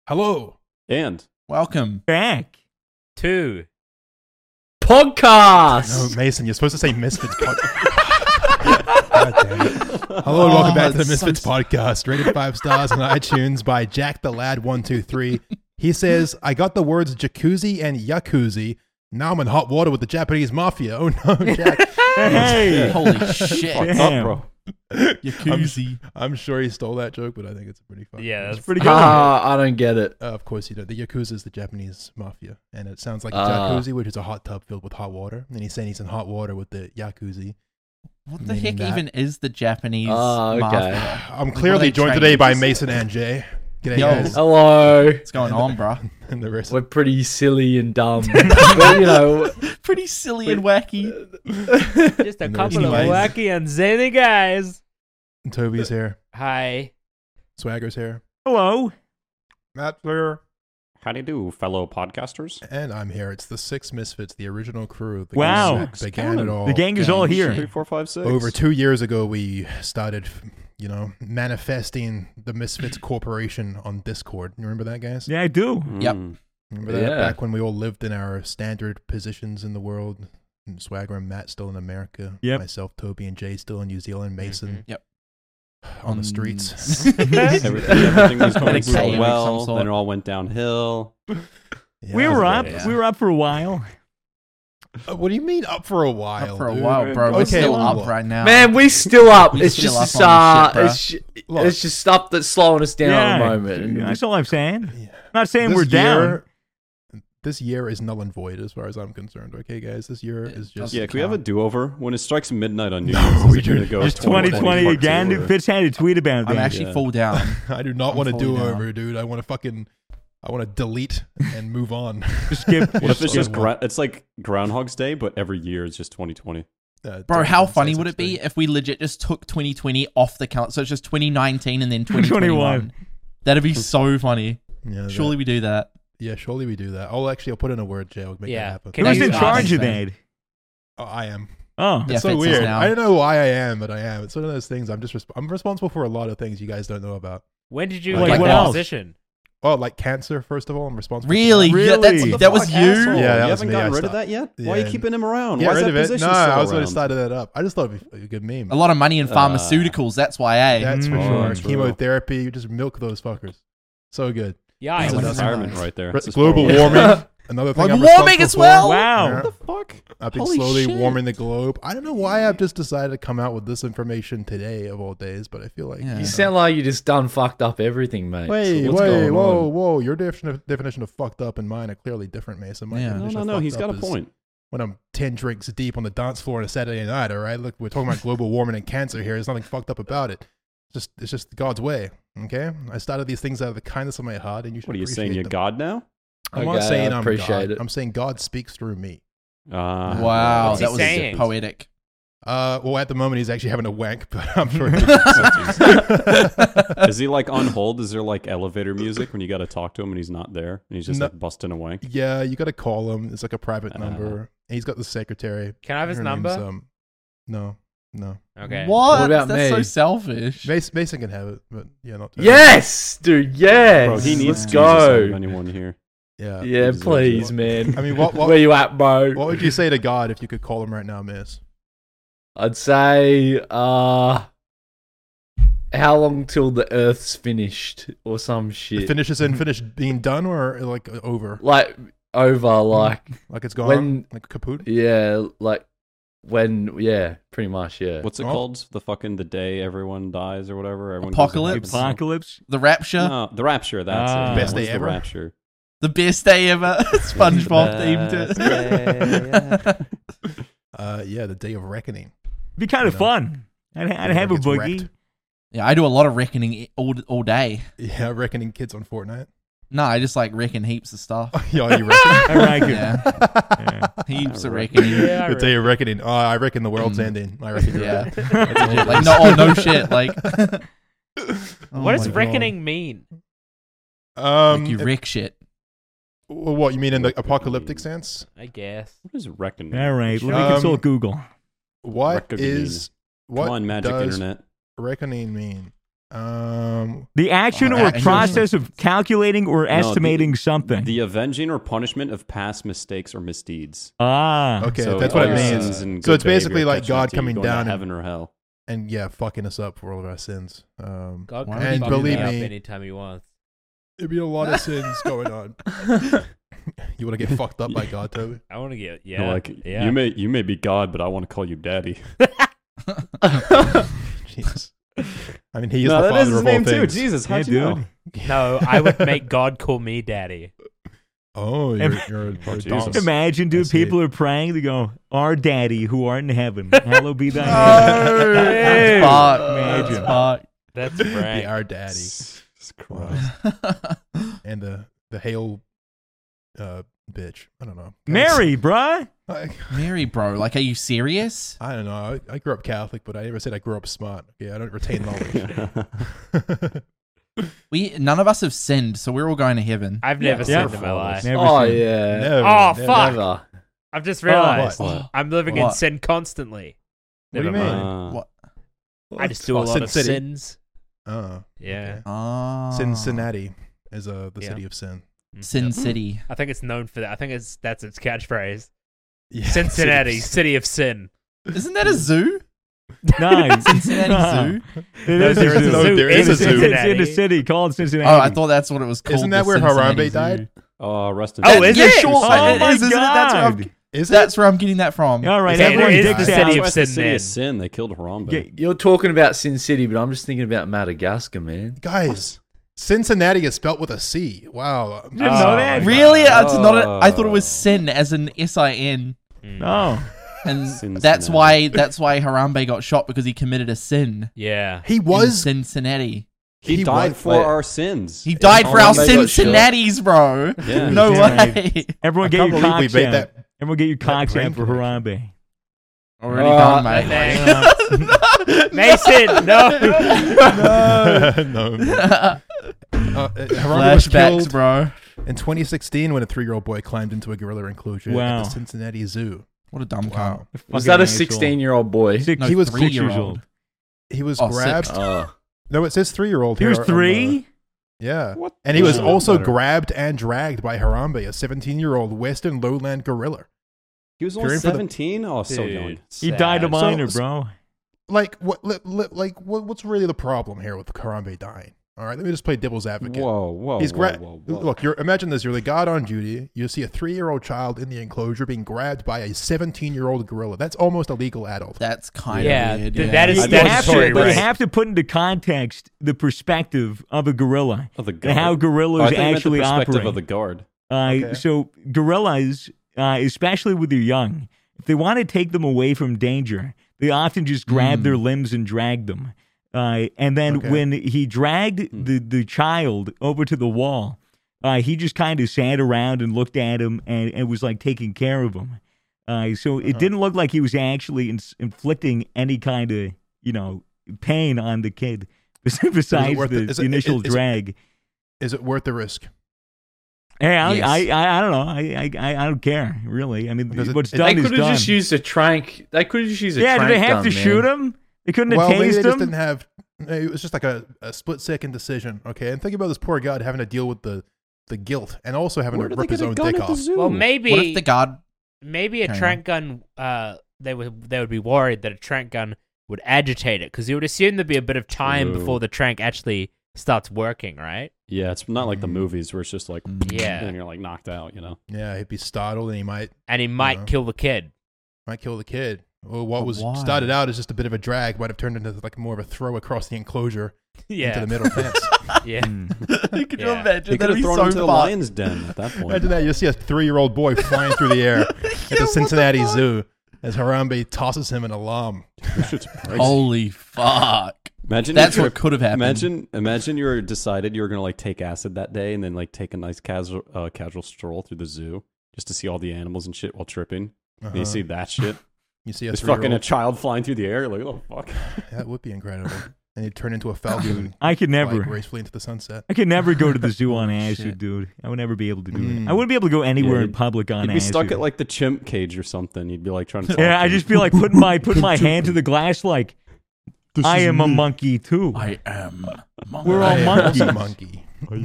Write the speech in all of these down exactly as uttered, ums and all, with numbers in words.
Hello. And welcome back to No, podcast. Mason, you're supposed to say Misfits podcast. God damn it. Hello and welcome Oh, back to the it's Misfits so- podcast, rated five stars on iTunes by Jack the Lad one two three. He says, I got the words jacuzzi and yakuzi. Now I'm in hot water with the Japanese mafia. Oh no, Jack. Hey. Holy shit. Fucked Damn. up, bro. Yakuzi. I'm sure he stole that joke, but I think it's pretty funny. Yeah, that's Pretty good. Ah, I don't get it. Uh, of course you don't. The Yakuza is the Japanese mafia, and it sounds like a Ah. jacuzzi, which is a hot tub filled with hot water. And he's saying he's in hot water with the Yakuzi. What the Meaning heck that- even is the Japanese Ah, okay. mafia? I'm What are clearly they joined trained today by to Mason say? and Jay. G'day, Yo. guys. Hello. What's going on, bro? And the rest We're pretty silly and dumb. But, you know, Pretty silly and wacky. Just a And couple of there's Mike. wacky and zany guys. Toby's here. Hi. Swagger's here. Hello. Matt's here. How do you do, fellow podcasters? And I'm here. It's the Six Misfits, the original crew. The Wow. gang that began it all. The gang is all gang here. shit. Three, four, five, six. Over two years ago, we started, you know, manifesting the Misfits Corporation on Discord. You remember that, guys? Yeah, I do. Yep. Mm. Remember that? Yeah. Back when we all lived in our standard positions in the world. And Swagger and Matt still in America. Yep. Myself, Toby, and Jay still in New Zealand. Mason. Yep. On the Um, streets. Everything, everything was going Like so cave of well, some sort. then it all went downhill. Yeah, we that was were a up. bit- yeah. We were up for a while. Uh, What do you mean up for a while? Up for a dude? while, bro. We're Okay, still well, up right now. man, we still up. We It's still just up a on start. this shit, It's, Look. it's just stuff that's slowing us down yeah, at the moment. And that's all I'm saying. Yeah. Not saying This we're down. year- This year is null and void as far as I'm concerned. Okay, guys, this year It is just doesn't Yeah, can we have a do-over? When it strikes midnight on New No, Year's, is we it going to do- go Just twenty twenty twenty part again. two, or- Fitz had a tweet about I'm that. actually Yeah. full down. I do not I'm want to fully do down. over, dude. I want to fucking, I want to delete and move on. Just skip. What if it's just Skip gra- it's like Groundhog's Day, but every year it's just twenty twenty? Uh, Bro, don't how say funny such would it be thing. if we legit just took twenty twenty off the count? So it's just twenty nineteen and then twenty twenty-one. twenty-one. That'd be so funny. Yeah, that- Surely we do that. yeah, surely we do that. I'll actually, I'll put in a word, Jay. I'll make Yeah. that happen. Can Who's you- in uh, charge of thanks, that? Oh, I am. Oh, Yeah, It's so Fitz is weird. now. I don't know why I am, but I am. It's one of those things. I'm just, resp- I'm responsible for a lot of things you guys don't know about. When did you Like get what that else? position? Oh, like cancer. First of all, I'm responsible. Really? For Really? Yeah, that's, What the that was Fuck, you? asshole. Yeah, that you was haven't me. gotten I rid of stopped. that yet? Why are Yeah. you keeping him around? Get Why is rid that of it. position No, still I was going around? to start that up. I just thought it'd be a good meme. A lot of money in Uh, pharmaceuticals. That's why, eh? That's for Mm. sure. True. Chemotherapy, you just milk those fuckers. So good. Yeah, That's I what was it Retirement nice. right there. Re- This is global horrible. warming. Another thing Global I'm warming responsible as well? for. wow. Yeah. What the fuck? I've been Holy slowly shit. warming the globe. I don't know why I've just decided to come out with this information today of all days, but I feel like Yeah. you You know. sound like you just done fucked up everything, mate. Wait, So what's wait, going whoa, on? whoa! Your definition of, definition of fucked up and mine are clearly different, Mason. My Yeah. No, definition no, of no. fucked He's got up a is point. When I'm ten drinks deep on the dance floor on a Saturday night, all right? Look, we're talking about global warming and cancer here. There's nothing fucked up about it. It's just, it's just God's way. Okay, I started these things out of the kindness of my heart, and you should. What are you saying? appreciate You're them. God now? I'm not Okay, saying I I'm appreciate God. it. I'm saying God speaks through me. Uh, Wow, What's he that was saying? poetic. Uh, well, at the moment he's actually having a wank, but I'm sure. He Is he like on hold? Is there like elevator music when you got to talk to him and he's not there and he's just No. like busting a wank? Yeah, you got to call him. It's like a private Uh. number. And he's got the secretary. Can I have his Her number? name's, um, no, no. Okay. What? What about That's so me? selfish. Mason, Mason can have it, but yeah, not. Toby. Yes, dude. Yes. Bro, he needs Let's Jesus out of go. anyone here. Yeah. Yeah, deserves please, it. man. I mean, what what Where you at, bro? what would you say to God if you could call him right now, Miss? I'd say, uh, how long till the Earth's finished or some shit? Finish is in finished being done or like over, like over, like like it's gone, When- like kaput. yeah, like when, yeah, pretty much, yeah. What's it Oh. called? The fucking the day everyone dies or whatever. Everyone goes to Apocalypse? heaven. Apocalypse. The Rapture? No, the rapture. That's Ah. it. Best What's day the ever? Rapture. The best day ever. SpongeBob Best themed. Uh, yeah, the day of reckoning. Be kind of You know. fun. I'd, I'd Everyone have a gets boogie. wrecked. Yeah, I do a lot of reckoning all all day. Yeah, reckoning kids on Fortnite. No, I just like reckon heaps of stuff. Yeah, you reckon? I like it. Yeah, Yeah. heaps of I reckoning. Yeah, The day of reckoning. Oh, I reckon the world's Mm. ending. I reckon. You're Yeah. right. That's legit. Like no, oh no shit. Like, oh What does my God. reckoning mean? Um, Like you if- wreck shit. well, what you mean in the apocalyptic sense? I guess. What is reckoning? All right, let me Um, consult Google. What Reckoning. is what Come on, magic does internet. reckoning mean? Um, The action Oh, or action. process of calculating or the- estimating something. The avenging or punishment of past mistakes or misdeeds. ah. okay, So that's all what it your means. sins and So good it's basically behavior like catching up God to you, coming going to down and, heaven or hell. and yeah, fucking us up for all of our sins. Um, God Why can would he fuck do believe me up me- anytime he wants. there'd be a lot of sins going on. You want to get fucked up by God, Toby? I want to get You're yeah. like yeah. you may you may be God, but I want to call you Daddy. Jesus. I mean, he is no, the that father is his of all name too. things. Jesus, Yeah, how'd you know? dude. No, I would make God call me daddy. Oh, you're, you're, you're Oh, a Jesus. donk. Imagine, I dude, see. people are praying. They go, "Our Daddy who art in heaven, hallowed be thy Oh, name." that's fuck. Imagine. That's fuck. That's Be right. our daddy. Jesus Wow. Christ. And the the hail uh, bitch. I don't know. Mary, bruh. I, Mary, bro, like, are you serious? I don't know. I, I grew up Catholic, but I never said I grew up smart. Okay, I don't retain knowledge. We none of us have sinned, so we're all going to heaven. I've never Yeah. sinned in my life. Never Oh seen. yeah. Never, Oh, never. fuck. Never. I've just Oh, realized what? I'm living in What? sin constantly. What do Never you mean? mind. Uh, What? I just do a Oh, lot Sin of City. sins. Oh, Yeah. okay. Oh. Cincinnati is uh, the Yeah. city of sin. Mm. Sin Yep. City. I think it's known for that. I think it's that's its catchphrase. Yeah. Cincinnati, City of sin. city of sin. Isn't that a zoo? Nice. Cincinnati Zoo? It No, is there a is a zoo. zoo. There in is a zoo. It's in the Cincinnati. city called Cincinnati. Oh, I thought that's what it was called. Isn't that the where Cincinnati Harambe died? Zoo. Oh, rest in Oh, peace. is yeah, it? sure. Oh it my is, isn't it? That's where, I'm, God. Is that's where I'm getting that from. All right, Yeah, everyone there is dicks the out. city That's of why it's the sin city then. of sin. They killed Harambe. Get- You're talking about Sin City, but I'm just thinking about Madagascar, man. Guys, Cincinnati is spelt with a C. Wow. You didn't know that? Really? It's not a, I thought it was Oh. sin as an S I N. Mm. Oh. And Cincinnati. that's why that's why Harambe got shot, because he committed a sin. Yeah. He in was. Cincinnati. He, He died was- for wait. our sins. He died for Harambe our got Cincinnatis, bro. Yeah. No Damn. way. Everyone I get can't your believe we cocks made out. that. Everyone get your cocks brain out for connection. Harambe. Already Uh, done, mate. Thanks. Mason, no. no. Uh, Harambe was Flashbacks, killed bro. in twenty sixteen when a three-year-old boy climbed into a gorilla enclosure Wow. at the Cincinnati Zoo. What a dumb Wow. Was Fucking that a asshole. sixteen-year-old boy? Six, No, He was three six year years old. old. He was Oh, grabbed. six. Oh. No, it says three-year-old. He was here on the- three? yeah. What? And he was the- also better. grabbed and dragged by Harambe, a seventeen-year-old Western lowland gorilla. He was You're only in for the- seventeen. Oh, so Dude. young. He Sad. died a minor, So- bro. Like what? Li, li, like what, what's really the problem here with Harambe dying? All right, let me just play devil's advocate. Whoa, whoa, He's whoa, gra- whoa, whoa. Look, you're imagine this. You're the god on duty. You see a three-year-old child in the enclosure being grabbed by a seventeen-year-old gorilla. That's almost a legal adult. That's kind of Yeah, weird. th- yeah. that is You, I you thought have statutory to, but you right. have to put into context the perspective of a gorilla Of the and guard. how Oh, I gorillas thought you meant actually the perspective operate. of the guard. Uh, Okay. So gorillas, uh, especially with their young, if they want to take them away from danger, they often just grab Mm. their limbs and drag them. Uh, and then Okay. when he dragged Hmm. the, the child over to the wall, uh, he just kind of sat around and looked at him and, and was like taking care of him. Uh, so it Uh-huh. didn't look like he was actually ins- inflicting any kind of, you know, pain on the kid besides worth the it? Is it- initial is- is it- drag. Is it worth the risk? Hey, I, Yes. I, I, I don't know. I, I, I don't care really. I mean, Because it- what's it- done They is could have done. just used a trank. They could have just used a yeah, trank did they have gun, to man. shoot him? They couldn't have Well, maybe they tased just him. didn't have. It was just like a, a split-second decision. Okay, and think about this poor god having to deal with the the guilt and also having Where to did they rip his get a own gun dick at the off. zoo? Well, maybe What if the guard? maybe a Hang trank gun. Uh, they would they would be worried that a trank gun would agitate it because you would assume there'd be a bit of time True. before the trank actually starts working, right? Yeah, it's not like the Mm. movies where it's just like, Yeah. and you're like knocked out, you know? Yeah, he'd be startled and he might And he might Yeah. kill the kid. might kill the kid. Well, what But was why? started out as just a bit of a drag might have turned into like more of a throw across the enclosure Yeah, into the middle fence. yeah. Could you Yeah. imagine? They could That'd have be thrown so him to the fun. lion's den at that point. Imagine that. You see a three-year-old boy flying through the air at Yeah, the what the Cincinnati fuck? Zoo as Harambe tosses him an alarm. This shit's crazy. Holy fuck! Imagine That's if you're- what could have happened. Imagine, imagine you were decided you were gonna like take acid that day and then like take a nice casual, uh, casual stroll through the zoo just to see all the animals and shit while tripping. And Uh-huh. you see that shit. You see a It's fucking a three-year-old. child flying through the air. You're like, oh fuck. That would be incredible. And he'd turn into a falcon. I could and never. fly gracefully into the sunset. I could never go to the zoo on Holy acid, shit. dude. I would never be able to do Mm. it. I wouldn't be able to go anywhere Yeah, in public on You'd be acid. stuck at like the chimp cage or something. You'd be like trying to. Talk yeah, to I'd him. just be like putting my putting my hand to the glass, like, I am a monkey too. I am. We're all I am monkeys. also a monkey.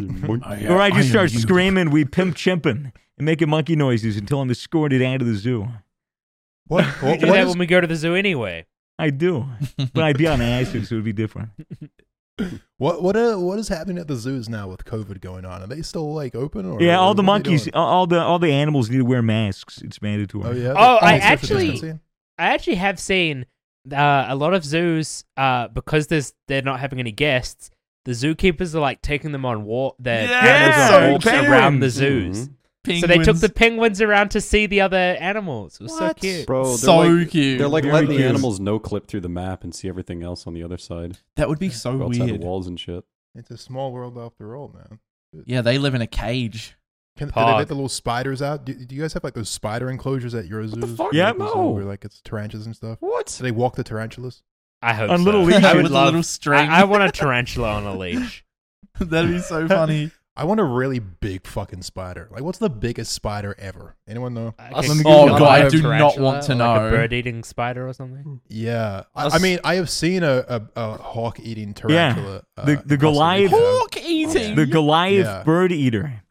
Or I just start screaming, we pimp chimping, and making monkey noises until I'm escorted out of the zoo. What? We What, do what that is- when we go to the zoo anyway. I do. But I'd be on acid, so it would be different. what what uh, what is happening at the zoos now with COVID going on? Are they still like open? Or Yeah, all what the are they monkeys, doing? all all the all the animals need to wear masks. It's mandatory. Oh yeah. Oh, I social actually- distancing? I actually have seen uh, a lot of zoos uh, because there's they're not having any guests. The zookeepers are like taking them on walk. Their Yeah, animals so on walks around the penguins. zoos. Mhm. So they took the penguins around to see the other animals. It was so What? cute. Bro, they're So like, cute. They're like Very letting the cute. animals no clip through the map and see everything else on the other side. That would be so Go outside weird. the walls and shit. It's a small world after all, man. Yeah, they live in a cage. Can, do they Pog. let the little spiders out? Do, do you guys have like those spider enclosures at your zoos? fuck? Yeah, Like, the zoo no. Where like it's tarantulas and stuff. What? Do they walk the tarantulas? I hope On so. little leashes. I would With a love. little string. I, I want a tarantula on a leash. That'd be so funny. I want a really big fucking spider. Like, what's the biggest spider ever? Anyone know? I Let can me give Oh, you a God, I live do not tarantula want to or like know. a bird-eating spider or something. Yeah, I, Us- I mean, I have seen a, a, a hawk-eating tarantula. uh, The- in the Costa Goliath- Rica. Hawk eating. The Goliath Yeah. bird eater.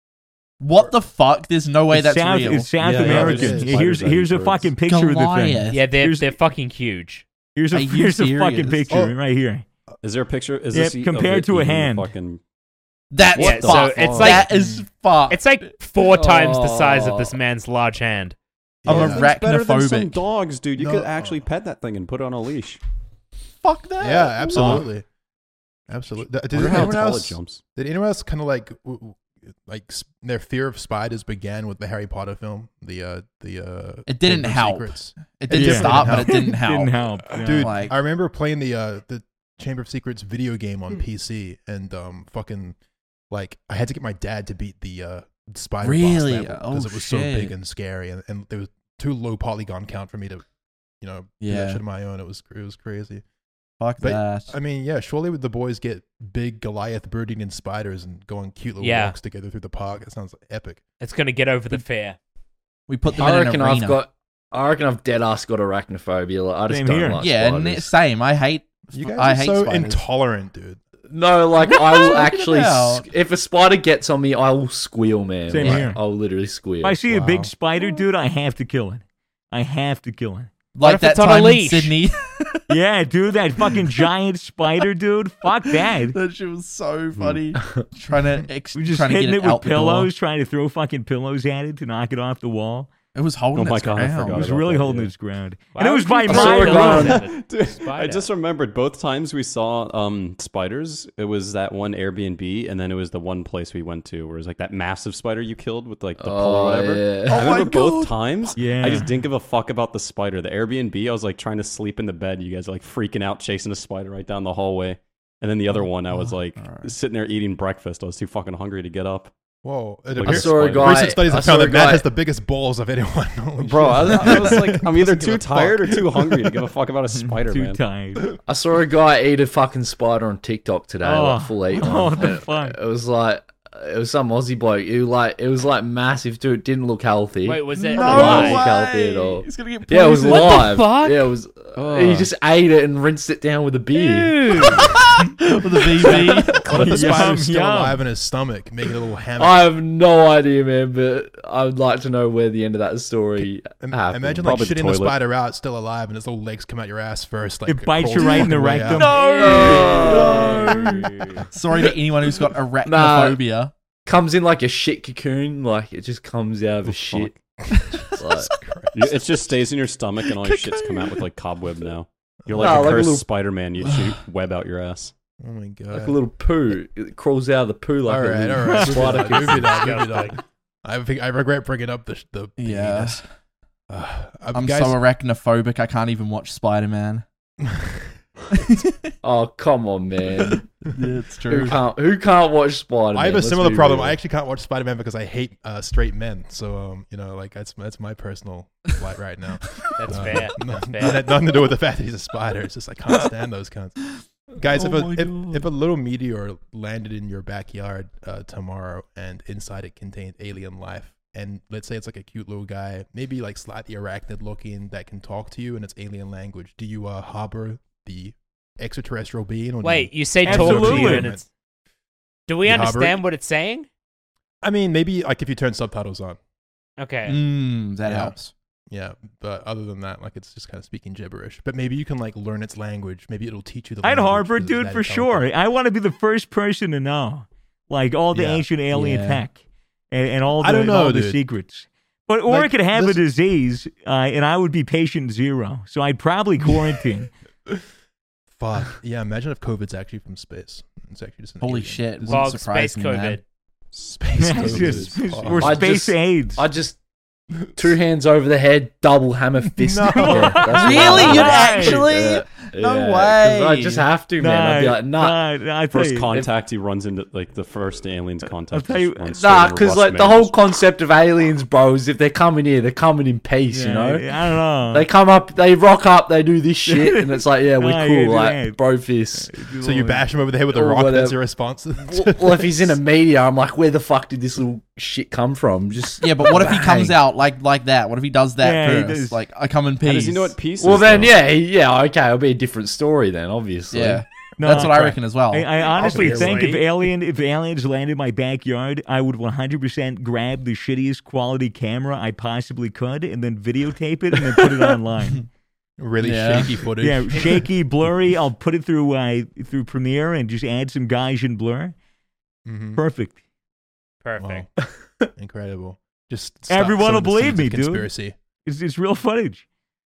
What the fuck? There's no way it's that's South, real. It's South Yeah, yeah, American. it is. Here's Spiders here's a eating fucking birds. picture of the Goliath. thing. Yeah, they're Here's- they're fucking huge. Here's a Are you here's a fucking serious? picture Oh. right here. Is there a picture? Is Yeah, this e- compared of it to a eating the hand. Fucking, That's Yeah, so fucked. it's that like- is fucked. It's like four times the size of Oh. this man's large hand. I'm Yeah. a It's better than some arachnophobic. dogs, dude. You No. could actually pet that thing and put it on a leash. Fuck that. Yeah, absolutely, absolutely. Did, Wonder how anyone tall it else? jumps. Did anyone else kind of like, w- w- like s- their fear of spiders began with the Harry Potter film? The uh, the uh, It didn't Chamber of help. Secrets. It didn't Yeah. stop, Didn't but it didn't help. Didn't help. Yeah. Dude, Like- I remember playing the uh the Chamber of Secrets video game Hmm. on P C, and um fucking like I had to get my dad to beat the uh spider Really? boss level because Oh, it was so big shit. and scary, and, and there was too low polygon count for me to, you know, do Yeah. that shit on my own. It was it was crazy. Fuck But, that. I mean, yeah, surely would the boys get big Goliath bird eating spiders and go on cute little Yeah. walks together through the park? It sounds epic. It's gonna get over the fear. We put them I in reckon an arena. I've got. I reckon I've dead ass got arachnophobia. Like, I just Same don't here. like yeah, and spiders. it- same. I hate. You guys I are hate so spiders. intolerant, dude. No, like I will Look at actually. that. s- If a spider gets on me, I will squeal, man. Same Like, here. I'll literally squeal. If I see a Wow. big spider, dude, I have to kill it. I have to kill it. Like if that it's on a time in leash? Sydney. Yeah, dude, that fucking giant spider, dude. Fuck that. That shit was so funny. trying to ex- We just trying to hitting get it it out with the door. pillows, trying to throw fucking pillows at it to knock it off the wall. It was holding Oh my its God, I ground. forgot It was about really that, holding yeah. its ground. Why And it would was by you I saw my a throw guy- lawn. it at a Dude, I spider? just remembered both times we saw um spiders. It was that one Airbnb, and then it was the one place we went to where it was like that massive spider you killed with like the pull Oh, or whatever. yeah. I Oh my remember both God. times. Yeah. I just didn't give a fuck about the spider. The Airbnb, I was like trying to sleep in the bed. You guys are like freaking out, chasing a spider right down the hallway. And then the other one, I was like Alright. sitting there eating breakfast. I was too fucking hungry to get up. Whoa! It Like, appears, I saw a Recent guy. recent studies I have saw found a that Matt guy- has the biggest balls of anyone. Holy Bro, I, shit. I was like, I'm either Doesn't give too a tired or fuck. too hungry to give a fuck about a spider, Too man. tired. I saw a guy eat a fucking spider on TikTok today, Oh. like full eight. Oh, one. what the And fuck? It was like it was some Aussie bloke. It was like it was like massive, dude. It didn't look healthy. Wait, was it No alive? alive? Healthy at all. way. He's gonna get Yeah, it was poisoned. What the live. fuck? Yeah, it was. Oh. He just ate it and rinsed it down with a beer. Dude. with a V B. What if the Yum, spider's still yum. alive in his stomach, making a little hammock? I have no idea, man. But I would like to know where the end of that story Im- happened. Imagine like Probably the shitting the toilet. spider out, still alive, and its little legs come out your ass first. Like It bites crawls you right in the fucking way rectum. out. No. Sorry to anyone who's got arachnophobia. comes in like a shit cocoon. Like it just comes out of Oh, a shit. fuck. Like, You- It just stays in your stomach, and all your shits come out with like cobweb now. You're like Nah, a like a cursed little- Spider-Man. You shoot web out your ass. Oh my god! like a little poo. It crawls out of the poo like all a right, little all right. spider Movie dog, movie dog, movie Disgusting. dog. I think I regret bringing up the the Yeah. penis. Uh, I'm guys, so arachnophobic I can't even watch Spider Man. Oh come on, man! Yeah, it's who can't who can't watch Spider? I have a similar problem. I actually can't watch Spider Man because I hate uh, straight men. So um, you know, like that's that's my personal plight right now. That's Uh, fair. no- That's fair. nothing, nothing to do with the fact that he's a spider. It's just I can't stand those cunts. Guys, Oh if, a, my if, God. if a little meteor landed in your backyard uh, tomorrow and inside it contained alien life, and let's say it's like a cute little guy, maybe like slightly arachnid looking that can talk to you in its alien language, do you uh, harbor the extraterrestrial being. Or Wait, do you say talk to Absolutely. you and it's... Do we You hover understand it? what it's saying? I mean, maybe like if you turn subtitles on. Okay. Mm, that Yeah. helps. Yeah, but other than that, like it's just kind of speaking gibberish. But maybe you can like learn its language. Maybe it'll teach you the I'd language. Harvard, 'cause it's dude, that for intelligent. sure. I want to be the first person to know, like all the Yeah. ancient alien Yeah. tech and, and all the, I don't know, all the dude. secrets. But or I Like, could have a this- disease, uh, and I would be patient zero. So I'd probably quarantine. Fuck. Yeah, imagine if COVID's actually from space. It's actually just an Holy alien. shit. It's Wouldn't Fog, surprise space me, COVID. man. Space It's COVID just- is- or oh. I space just- AIDS. I just two hands over the head, double hammer fist. No. Yeah, that's what Really? I You'd do. actually? Yeah, No yeah, 'cause way. I just have to, man. I'd be like, nah. nah, I tell First you, contact, he runs into like the first aliens contact. I'll tell you- just runs straight Nah, into because Russ like the Meadows. whole concept of aliens, bro, is if they're coming here, they're coming in peace, yeah, you know? I don't know. They come up, they rock up, they do this shit, and it's like, yeah, we're Nah, cool, yeah, like, yeah. bro fist. So you bash him over the head with a Or rock. That's whatever. your response. well, well, if he's in a media, I'm like, where the fuck did this little shit come from? Just Yeah, but what if he comes bang. out like like that? What if he does that Yeah, he first? does. Like, I come in peace. How does he know what peace Well, is? then, though? yeah, he- yeah, okay, it'll be a different story then, obviously. Yeah. No, That's what I correct. reckon as well. I, I honestly be think if right. alien if aliens landed in my backyard, I would one hundred percent grab the shittiest quality camera I possibly could and then videotape it and then put it online. Really Yeah. shaky footage. Yeah, shaky, blurry. I'll put it through uh, through Premiere and just add some Gaussian blur. Mhm. Perfect. Perfect. Wow. Incredible. Just stop Everyone some will of the believe seeds me, of dude. Conspiracy. It's it's real footage.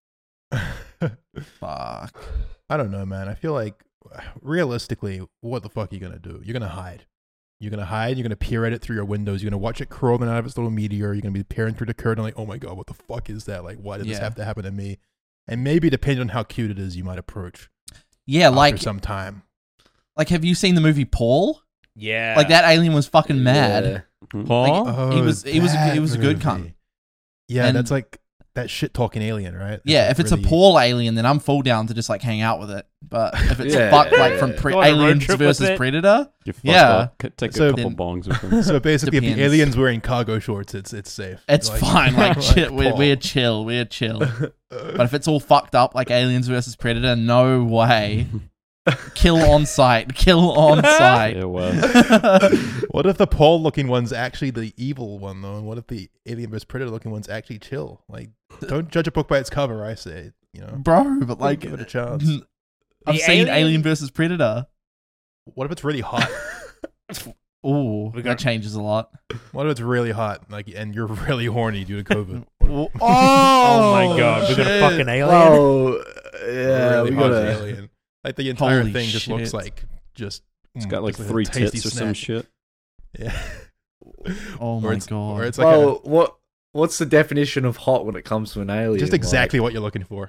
Fuck. I don't know, man. I feel like realistically, what the fuck are you gonna do? You're gonna hide. You're gonna hide. You're gonna peer at it through your windows. You're gonna watch it crawling out of its little meteor. You're gonna be peering through the curtain, like, oh my god, what the fuck is that? Like, why did this Yeah. have to happen to me? And maybe depending on how cute it is, you might approach. Yeah, after like some time. like have you seen the movie Paul? Yeah. Like that alien was fucking mad. Yeah. Paul? Like, he was- he was a- he was a good cunt. movie. Yeah, And- that's like that shit talking alien, right? That's Yeah, like if it's really- a Paul alien, then I'm full down to just like hang out with it. But if it's Yeah, fuck yeah, like yeah. from pre- Go on a road Aliens trip with versus it. Predator, You fucked Yeah. up. C- Take So- a couple Then- bongs with him. So basically, if the Depends. alien's wearing cargo shorts, it's it's safe. it's Like- fine. Like, chill, we're, Paul. we're chill, we're chill. But if it's all fucked up like Aliens versus Predator, no way. Kill on sight. Kill on sight. It was. What if the Paul looking one's actually the evil one though? And what if the alien versus predator looking one's actually chill? Like, don't judge a book by its cover. I say, you know, Bro, but like give it a chance. I've The seen alien- Alien versus Predator. What if it's really hot? Ooh, We that got- changes a lot. What if it's really hot? Like, and you're really horny due to COVID? Oh, Oh my god, we got a shit. fucking alien. Oh, yeah, really we hot gotta. alien. Like the entire Holy thing just looks shit. like just. It's mm, got like just a three tasty tits or some snack. shit. Yeah. Oh Or my it's- god. Or it's like Well, what what's the definition of hot when it comes to an a, alien? just exactly what you're looking for.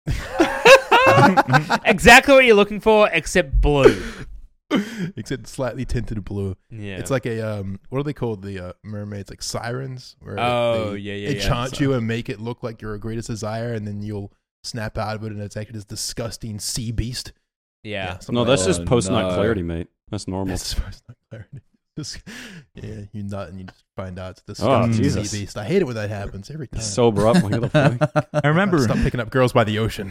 Exactly what you're looking for, except blue. Except slightly tinted blue. Yeah. It's like a um, what are they called? The uh, mermaids, like sirens. Where Oh, they, yeah, yeah, They yeah. chant you and make it look like your greatest desire, and then you'll snap out of it, and it's actually this disgusting sea beast. yeah. something No, like that's that. just Oh, post nut no. clarity, mate. That's normal. That's supposed to clarity. Just, yeah, you nut and you just find out it's this Oh, disgusting Jesus. sea beast. I hate it when that happens every time. Sober up. Like, what the fuck? I remember. Stop picking up girls by the ocean.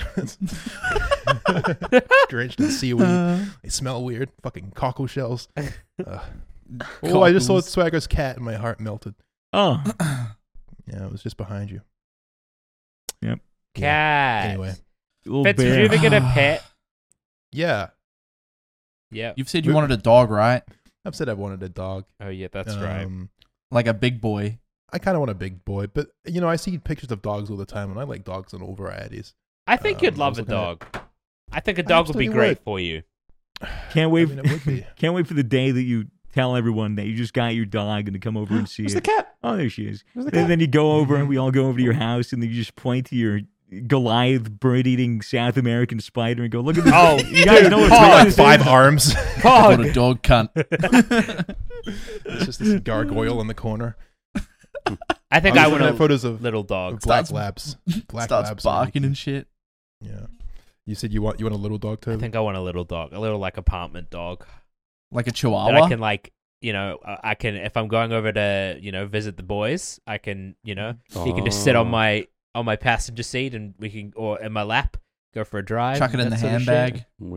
Drenched in seaweed. They smell weird. Fucking cockle shells. Uh, oh, I just saw Cockles. Swagger's cat and my heart melted. Oh, Yeah, it was just behind you. Yep. Cat. Anyway. little Fitz, did you bear. ever get a pet? Yeah. Yeah. You've said you wanted a dog, right? I've said I wanted a dog. Oh yeah, that's right. Um, Like a big boy. I kind of want a big boy, but you know, I see pictures of dogs all the time, and I like dogs in all varieties. I think um, you'd I love was a looking at- dog. I think a dog would be absolutely great would. for you. Can't wait. I mean, it would be. Can't wait for the day that you tell everyone that you just got your dog and to come over and see Where's it. the cat? Oh, there she is. Where's the And cat? then you go over and we all go over to your house and then you just point to your Goliath bird-eating South American spider and go, look at this. Oh, you guys know what's oh, wrong like with five this? arms. What a dog cunt. It's just this gargoyle in the corner. I think I I was want looking a at photos of, little of dog. black Starts- labs. Black Starts labs. barking and shit. Yeah. You said you want you want a little dog, I Toby? think I want a little dog, a little like apartment dog Like a that chihuahua. I can like, you know, I I can if I'm going over to, you know, visit the boys, I can, you know, he can just sit on Oh. my on my passenger seat and we can or in my lap go for a drive. Chuck it in that the sort of shit. handbag. With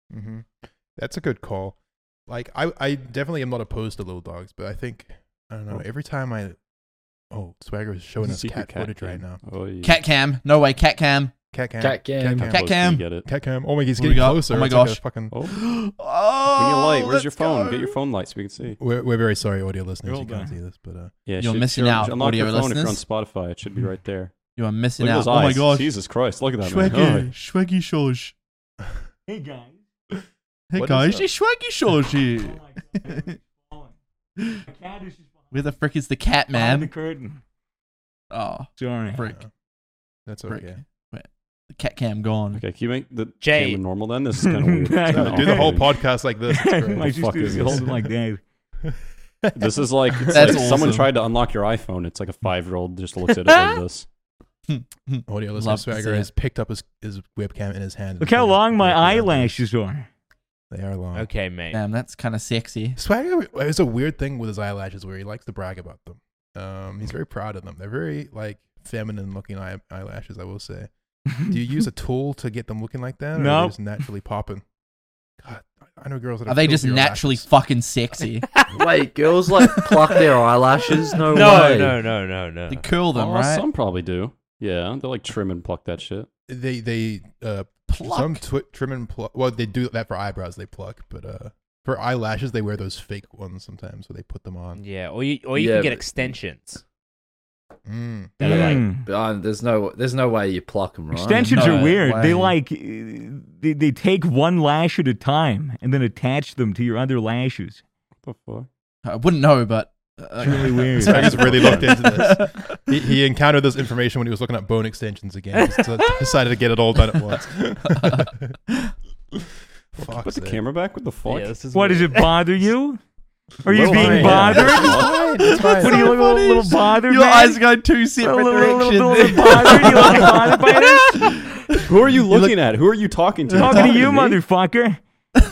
Mm-hmm. That's a good call. Like I, I definitely am not opposed to little dogs, but I think I don't know. Every time I, oh, Swagger is showing us Secret cat footage right cam. now. Oh, yeah. Cat cam. No way. Cat cam. Cat cam. Cat cam. Cat Cat Close, cam. you Get it. Cat cam. Oh my, he's What do we getting got? closer. Oh my It's like a gosh. fucking. Oh, Oh, bring your light. Where's let's your phone? go. Get your phone light so we can see. We're, we're very sorry, audio listeners. You're You can't all see this, but uh, Yeah, You're should- missing should- out, Unlock audio your phone if you're on listeners. Spotify. It should be right there. You are missing Look at out. those Oh my eyes. gosh. Jesus Christ! Look at that man. Swaggy, Swaggy Shosh. Hey guys. Hey What is guys, that? it's Swaggy Shosh here. Oh my cat is just Where the frick is the cat, behind the man? curtain. Oh, Sorry. frick. uh, that's Frick. okay. The cat cam gone. Okay, can you make the Jay. camera normal then? This is kind of weird. No, It's kinda No, do the whole awkward. podcast like this. It's great. My The fuck sister is is this? holding like that. This is like, it's That's like someone awesome. tried to unlock your iPhone. It's like a five-year-old just looks at it like this. Audio listener Love to Swagger see has it. picked up his, his webcam in his hand. Look how long my eyelashes are. They are long. Okay, mate. Damn, that's kind of sexy. Swagger is a weird thing with his eyelashes where he likes to brag about them. Um, he's very proud of them. They're very like feminine looking eye- eyelashes, I will say. Do you use a tool to get them looking like that? Or are No. they just naturally popping? God, I know girls that Are they just filthy naturally eyelashes. fucking sexy? Wait, girls like pluck their eyelashes? No, No, way. no, no, no, no. They curl them, Oh, right? some probably do. Yeah, they like trim and pluck that shit. They they uh Pluck. some twi- trim and pluck. Well, they do that for eyebrows. They pluck, but uh for eyelashes they wear those fake ones sometimes, where they put them on. Yeah, or you, or you Yeah, can get but- extensions. Mm. That are like, Mm. But, uh, there's no, there's no way you pluck them, right? Extensions No are weird. They way. like uh, they, they take one lash at a time and then attach them to your other lashes. What the fuck? I wouldn't know, but uh, It's really weird. Swagger's really looked into this. He, he encountered this information when he was looking at bone extensions again. He just decided to get it all done at once. Fuck's Put the sake. camera back. What the fuck? yeah, this is What does weird. it bother you? Are you Little being bit. bothered? It's fine. It's fine. What are you looking a little, little bothered, Your man? eyes go two a separate little, little, directions. little, little bothered? You looking bothered by this? Who are you looking at? Who are you talking to? Talking to you, me? motherfucker.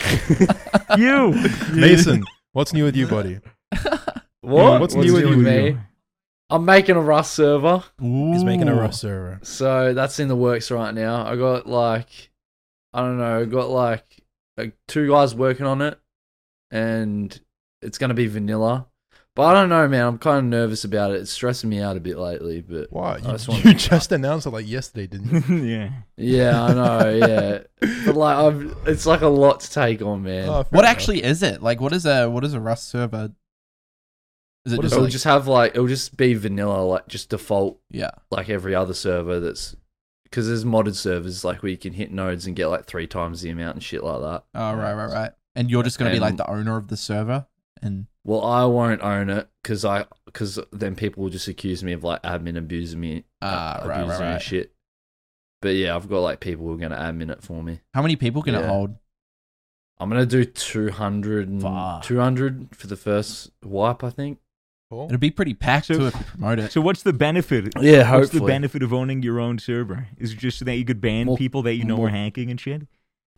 You. Mason, what's new with you, buddy? What? What's What's new with new you? with me? I'm making a Rust server, He's making a Ooh. Rust server. so that's in the works right now. I got like, I don't know, I got like, like two guys working on it, and it's gonna be vanilla. But I don't know, man. I'm kind of nervous about it. It's stressing me out a bit lately. But What? I You, just want- you just announced it like yesterday, didn't you? Yeah. yeah, I know. Yeah, but like, I've, it's like a lot to take on, man. Oh, fair What enough. actually is it? Like, what is a what is a Rust server? Is it What just is It'll like, just have like it'll just be vanilla, like just default, yeah? like every other server. That's because there's modded servers like where you can hit nodes and get like three times the amount and shit like that. Oh, right, right, right. And you're just gonna be like And- the owner of the server, and Well, I won't own it because I because then people will just accuse me of like admin abusing me, Ah, uh, right, abusing right, me and right. shit. But yeah, I've got like people who are gonna admin it for me. how many people can it Yeah. hold? I'm gonna do two hundred and Fuck. two hundred for the first wipe, I think. Cool. It'll be pretty packed So- too if you promote it. So what's the benefit? Yeah, What's the hopefully. benefit of owning your own server? Is it just so that you could ban More- people that you know more- are hacking and shit?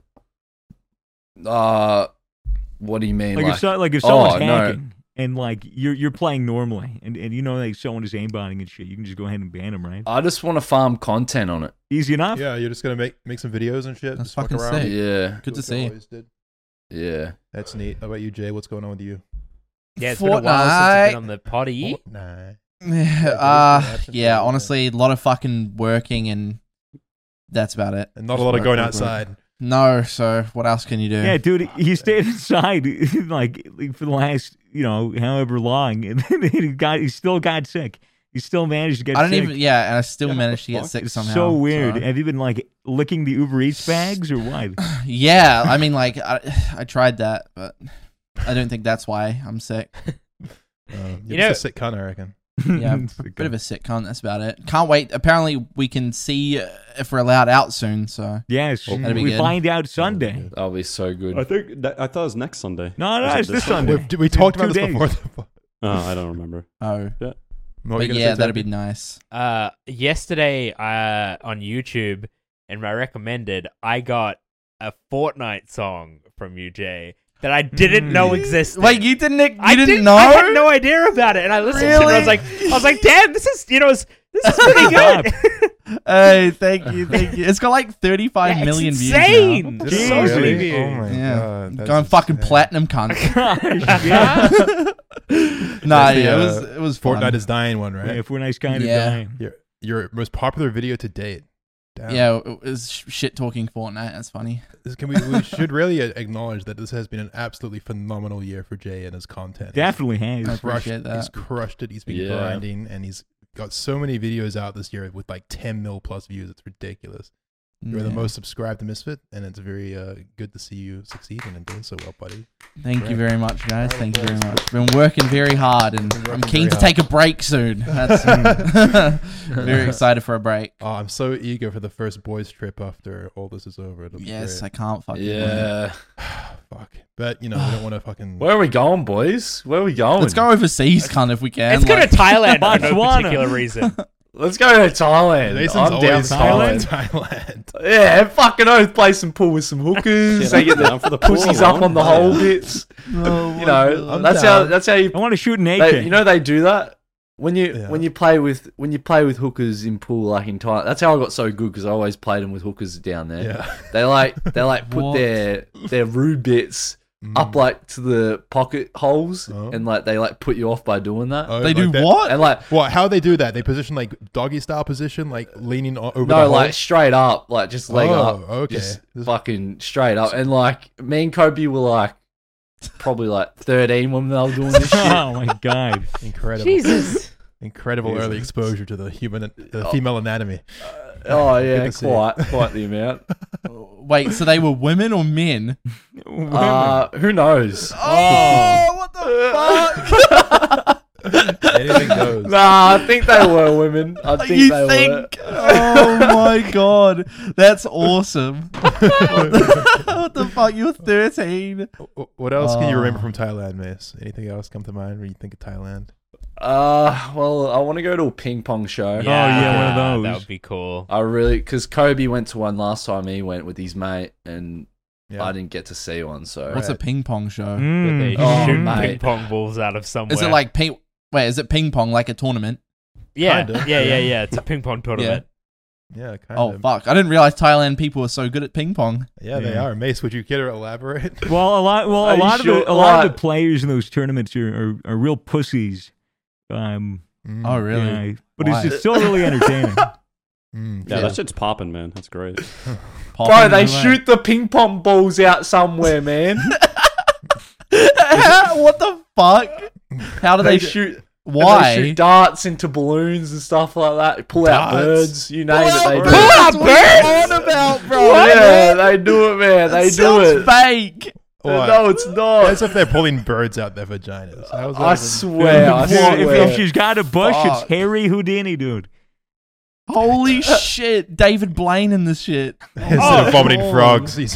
Uh, what do you mean? Like, Like, if so, like if oh, someone's no. hacking and like you're you're playing normally and, and you know like someone is aimbotting and shit, you can just go ahead and ban them, right? I just want to farm content on it. Easy enough. Yeah, you're just gonna make make some videos and shit. That's just fuck fucking around. sick. Yeah, Good to Do what you see. always did. yeah. That's neat. How about you, Jay? What's going on with you? Yeah, it's been a while since you've Fortnite. been on the potty. Oh, nah. Yeah, Jay's uh, been absent yeah. for a Honestly, a lot of fucking working, and that's about it. And not a Just lot of work, going work, work. outside. No, so what else can you do? Yeah, dude, he stayed inside like, like for the last, you know, however long, and then he got, he still got sick. He still managed to get I don't sick. even. Yeah, and I still Yeah, managed to what get the sick It's somehow. so weird. so- Have you been like licking the Uber Eats bags or what? Yeah, I mean, like I, I tried that, but I don't think that's why I'm sick. Uh, you're You just know- a sick cunt, I reckon. Yeah, bit of a sick cunt. That's about it. Can't wait. Apparently, we can see uh, if we're allowed out soon. So Yes, that'd be we good. find out Sunday. That'll be so good. I think that, I thought it was next Sunday. No, no, Is it it's this Sunday. We've, we talked Two about this days. before. Oh, I don't remember. oh, What were but you gonna yeah, say, that'd Toby? be nice. Uh, yesterday, uh, on YouTube, and my recommended, I got a Fortnite song from you, Jay, that I didn't know Mm. existed. Wait, you didn't? You I didn't didn't know? I had no idea about it, and I listened to it. And I was Really? like, I was like, damn, this is you know, it's, this This is pretty good. Hey, thank you, thank you. It's got like thirty-five Yeah, million it's views insane. now. There's Is so it many really? views. Oh my Yeah, god. that's going fucking insane. platinum, cunt. nah, That's yeah, the, it uh, was it was fun. Fortnite is dying one, right? Yeah, if we're nice kind Yeah. of dying. Your your most popular video to date. Damn. Yeah, it was shit talking Fortnite. That's funny. This- Can we, we should really a- acknowledge that this has been an absolutely phenomenal year for Jay and his content. Definitely I has. He's crushed, appreciate that. he's crushed it. He's been Yeah. grinding, and he's got so many videos out this year with like ten mil plus views. It's ridiculous. You're the Yeah. most subscribed to Misfit, and it's very uh, good to see you succeeding and doing so well, buddy. Thank you very much, guys. Round of Thank you very applause. much. Been working very hard, and Been I'm working keen very to hard. take a break soon. That's very excited for a break. Oh, I'm so eager for the first boys trip after all this is over. It'll be Yes, I great. can't fucking wait. Yeah. Fuck. But, you know, we don't want to fucking... Where are we going, boys? Where are we going? Let's go overseas, cunt, if we can. Let's go to like- Thailand for no Botswana. particular reason. Let's go to Thailand. Mason's I'm down always for Thailand. Thailand. Thailand. Yeah, fucking oath, play some pool with some hookers. Shit, they I'm get the down for the pool, pussies up man. on the Oh, hole yeah. bits. Oh, You know, I'm that's how down. that's how you I want to shoot an A they, K. you know they do that when you Yeah. when you play with when you play with hookers in pool like in Thailand. That's how I got so good because I always played them with hookers down there. Yeah. They like they like put What? their their rude bits Mm. up like to the pocket holes Oh. and like they like put you off by doing that. Oh, They like do that- what? And like What? How they do that? They position like doggy style position, like leaning o- over the no, hole? like straight up, like just leg Oh, up. okay. Just This- fucking straight up. And like me and Kobe were like probably like thirteen when they were doing this shit. Oh my god. Incredible. Jesus. Incredible early Jesus. exposure to the human, the Oh. female anatomy. Oh Good yeah, to see. quite quite the amount. Wait, so they were women or men? Uh, who knows? Oh, what the fuck? Anything goes. Nah, I think they were women. I think you they think? Oh my god, that's awesome. what, the, what the fuck? You're thirteen. Wh- What else can you remember Oh. from Thailand, Mace? Anything else come to mind when you think of Thailand? were. Uh, well, I want to go to a ping pong show. yeah, one of those. That would be cool. I really because Kobe went to one last time. He went with his mate, and Yeah. I didn't get to see one. So What's a ping pong show? Where they Mm. Oh, shoot mate. ping pong balls out of somewhere. Is it like ping? Wait, is it ping pong like a tournament? yeah, Kinda, yeah, yeah, yeah. yeah. It's a ping pong tournament. Yeah, kind Oh of. fuck! I didn't realize Thailand people were so good at ping pong. Yeah, they Yeah. are. Mace, would you care to elaborate? Well, a lot. Well, Are a you lot sure? of the a lot of What? the players in those tournaments are, are, are real pussies. Um, Mm, Oh really? yeah, but Why? it's, it's still really entertaining. mm, Yeah, Yeah. that shit's popping, man. That's great. bro, Popping they away. shoot the ping pong balls out somewhere, man. What the fuck? How do they they, do- shoot. and Why? They shoot darts into balloons and stuff like that. Pull out Darts? birds. You name it. They do Pull it. out birds? What on about, bro? Yeah, they do it, man. They That do sounds it. fake. What? No, it's not. As if they're pulling birds out their vaginas. How's that I even- swear. I Well, if, swear. if she's got a bush, Fuck. it's Harry Houdini, dude. Holy shit! David Blaine in this shit. Instead Oh, of vomiting God. frogs, he's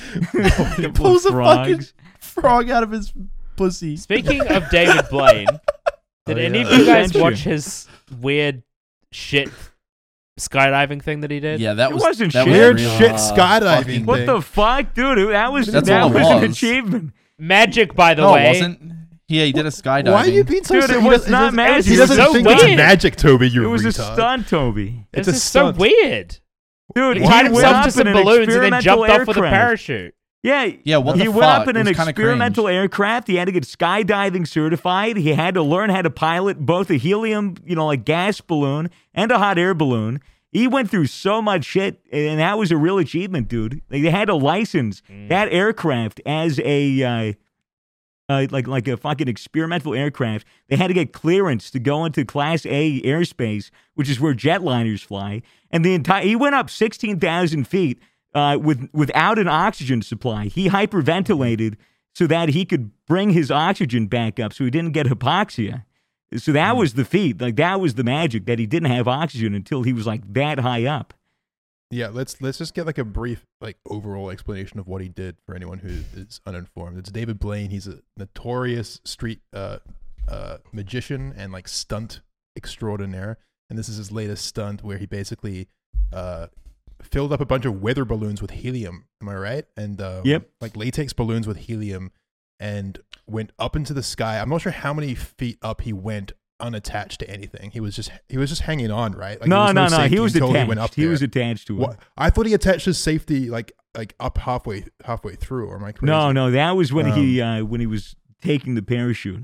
He pulls a fucking Frogs. frog out of his pussy. Speaking of David Blaine, did Oh, any yeah. of you guys Adventure. watch his weird shit skydiving thing that he did? Yeah, that It was wasn't that shit. was weird real. shit Uh, skydiving fucking- What thing. the fuck, dude? That was That's that all it was an was. achievement. Magic, by the No, way. it wasn't. Yeah, he did a skydiving. Why are you being so Dude, it serious? was He not doesn't- magic. He It doesn't was so think it's weird. magic, Toby. You It was a retard. stunt, Toby. It's This a is so stunt. weird. Dude, He he tied went himself up to in some an balloons and then experimental jumped off with a aircraft. parachute. Yeah, Yeah, what he the went fuck? up in It an was kinda experimental cringe. aircraft. He had to get skydiving certified. He had to learn how to pilot both a helium, you know, like gas balloon and a hot air balloon. He went through so much shit, and that was a real achievement, dude. They they had to license Mm. that aircraft as a uh, uh, like like a fucking experimental aircraft. They had to get clearance to go into Class A airspace, which is where jetliners fly. And the entire he went up sixteen thousand feet uh, with without an oxygen supply. He hyperventilated so that he could bring his oxygen back up, so he didn't get hypoxia. So that was the feat. Like that was the magic, that he didn't have oxygen until he was like that high up. Yeah, let's let's just get like a brief like overall explanation of what he did for anyone who is uninformed. It's David Blaine. He's a notorious street uh, uh, magician and like stunt extraordinaire. And this is his latest stunt where he basically uh, filled up a bunch of weather balloons with helium. Am I right? And uh, Yep. like latex balloons with helium, and went up into the sky. I'm not sure how many feet up he went unattached to anything. He was just he was just hanging on, right? Like, no, there no, was no. safety He was until attached. He, went up he there. was attached to it. What? I thought he attached his safety like like up halfway halfway through. Or am I crazy? No, no. That was when he Um, uh, when he was taking the parachute.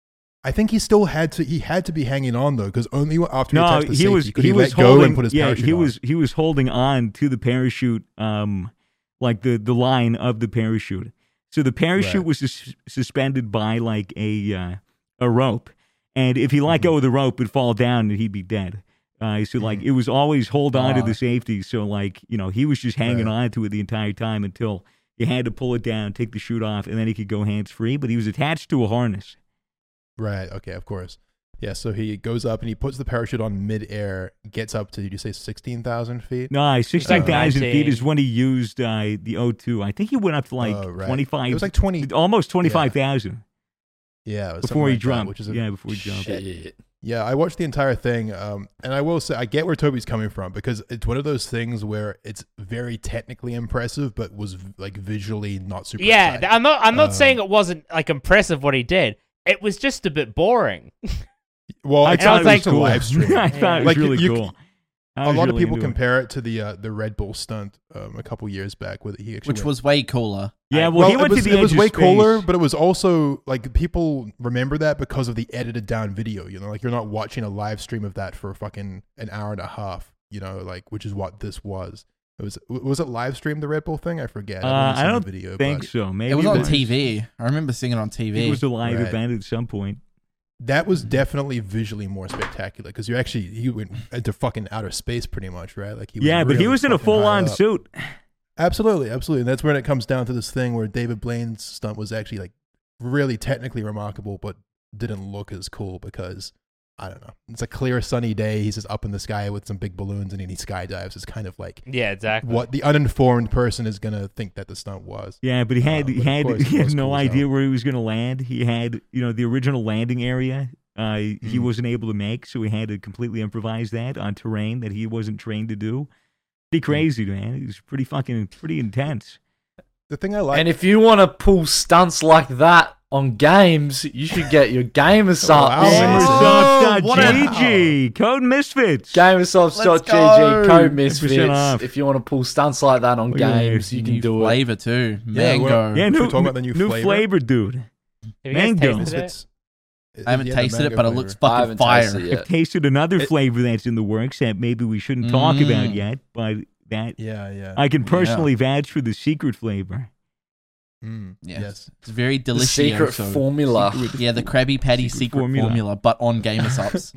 I think he still had to. He had to be hanging on though, because only after he No, attached the he safety was could he he, was let go holding. and put his yeah, parachute he on. was he was holding on to the parachute, um, like the the line of the parachute. So the parachute Right. was sus- suspended by like a uh, a rope, and if he let go of the rope, it'd fall down and he'd be dead. Uh, so like it was always hold on to Ah. the safety. So like you know he was just hanging Right. on to it the entire time until you had to pull it down, take the chute off, and then he could go hands free. But he was attached to a harness. Right. Okay. Of course. Yeah. So he goes up and he puts the parachute on midair. Gets up to, did you say sixteen thousand feet? No, sixteen thousand nineteen. feet is when he used uh, the O two. I think he went up to like Oh, right. twenty-five. It was like twenty. almost twenty-five thousand Yeah. It was before something he like that, jumped. which is a, yeah, before he jumped. Shit. Yeah, I watched the entire thing, um, and I will say I get where Toby's coming from because it's one of those things where it's very technically impressive, but was like visually not super. Yeah, exciting. I'm not. I'm not Um, saying it wasn't like impressive what he did. It was just a bit boring. Well, I it's thought not it like was a cool. live stream. I thought it was Like, really you- cool. I A was lot of really people into it. compare it to the uh, the Red Bull stunt um, a couple years back, where he actually Which went- was way cooler. Yeah, well, well, he went it was, to the it was edge way of space. cooler, but it was also like people remember that because of the edited down video. You know, like you're not watching a live stream of that for fucking an hour and a half. You know, like which is what this was. It was was it live streamed the Red Bull thing? I forget. Uh, I've only I seen don't the video, think but so. Maybe It was on was- T V. I remember seeing it on T It V. was a live Right. event at some point. that was definitely visually more spectacular because you actually he went into fucking outer space pretty much, right? Like he was Yeah, but he really was in a fucking full high on up. suit. Absolutely, absolutely. And that's when it comes down to this thing where David Blaine's stunt was actually like really technically remarkable, but didn't look as cool because I don't know. It's a clear sunny day. He's just up in the sky with some big balloons and then he skydives. It's kind of like Yeah, exactly. what the uninformed person is gonna think that the stunt was. Yeah, but he had Uh, he but of had course it he had was no cool as idea hell. where he was going to land. He had you know the original landing area. Uh, he Mm. wasn't able to make, so he had to completely improvise that on terrain that he wasn't trained to do. Pretty crazy, man. It was pretty fucking pretty intense. The thing I like, And if you want to pull stunts like that on games, you should get your Gamersubs. wow. Oh, what a- Gamersubs.gg. Code Misfits. Gamersubs dot G G, go. code ten percent Misfits. off. If you want to pull stunts like that on Oh, yeah. games, you can New do it. flavor too. Yeah, Mango. well- Yeah, Should we new, talk about the new new flavor? dude. Have you guys Mango. tasted it? Misfits- I haven't yeah, the tasted it, mango but it flavor. looks I fucking haven't fire. tasted it yet. I've tasted another It- flavor that's in the works that maybe we shouldn't talk about Mm. yet, but that Yeah, yeah. I can Yeah. personally vouch for the secret flavor. Mm, Yes. yes. It's very The delicious. secret so- formula. Yeah, the Krabby Patty Secret secret, formula. formula. but on Gamersubs.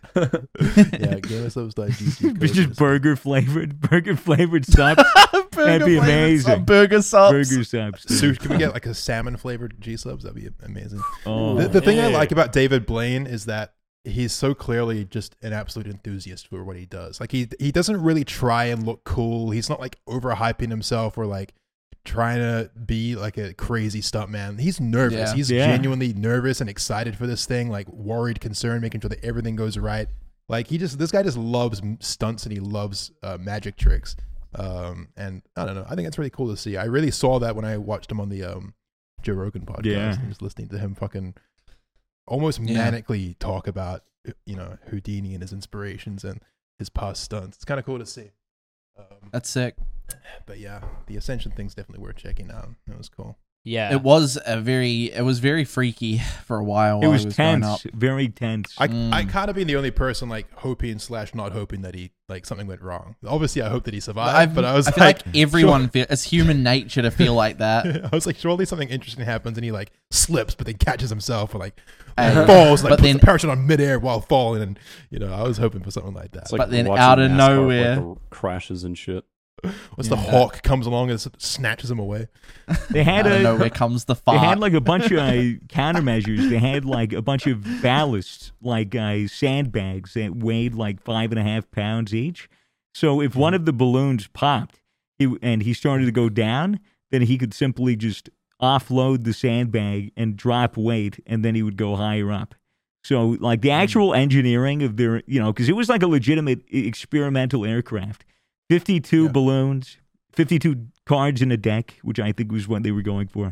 yeah, Gamersubs.gg. It's just burger flavored, burger flavored subs. That'd be amazing. Burger subs. burger subs. dude. So can we get like a salmon flavored G subs? That'd be amazing. Oh, The, the thing I yeah. like about David Blaine is that he's so clearly just an absolute enthusiast for what he does. Like he he doesn't really try and look cool. He's not like overhyping himself or like trying to be like a crazy stuntman. He's nervous. Yeah. He's Yeah. genuinely nervous and excited for this thing, like worried, concerned, making sure that everything goes right. Like he just this guy just loves m- stunts and he loves uh, magic tricks. Um, and I don't know. I think it's really cool to see. I really saw that when I watched him on the um, Joe Rogan podcast. Yeah. And just listening to him fucking almost Yeah. manically talk about you know Houdini and his inspirations and his past stunts. It's kind of cool to see. Um, That's sick. but yeah, the Ascension thing's definitely worth checking out. It was cool. Yeah. It was a very, it was very freaky for a while. it while was it was going up. tense, very tense. I Mm. I kind of being the only person like hoping slash not hoping that he like something went wrong. Obviously, I hope that he survived, I've- but I was I feel like, like, everyone feel, it's human nature to feel like that. I was like, surely something interesting happens, and he like slips, but then catches himself, or like And- falls, like but puts then- the parachute on midair while falling, and you know, I was hoping for something like that. It's like But then watching out of NASCAR, nowhere- like, the crashes and shit. Once the Yeah. hawk comes along and s- snatches him away. They had I don't a know where comes the they fart. had like a bunch of uh, countermeasures. They had like a bunch of ballasts, like uh, sandbags that weighed like five and a half pounds each. So if one of the balloons popped he, and he started to go down, then he could simply just offload the sandbag and drop weight, and then he would go higher up. So like the actual engineering of their, you know, because it was like a legitimate e- experimental aircraft. fifty-two Yeah. balloons, fifty-two cards in a deck, which I think was what they were going for.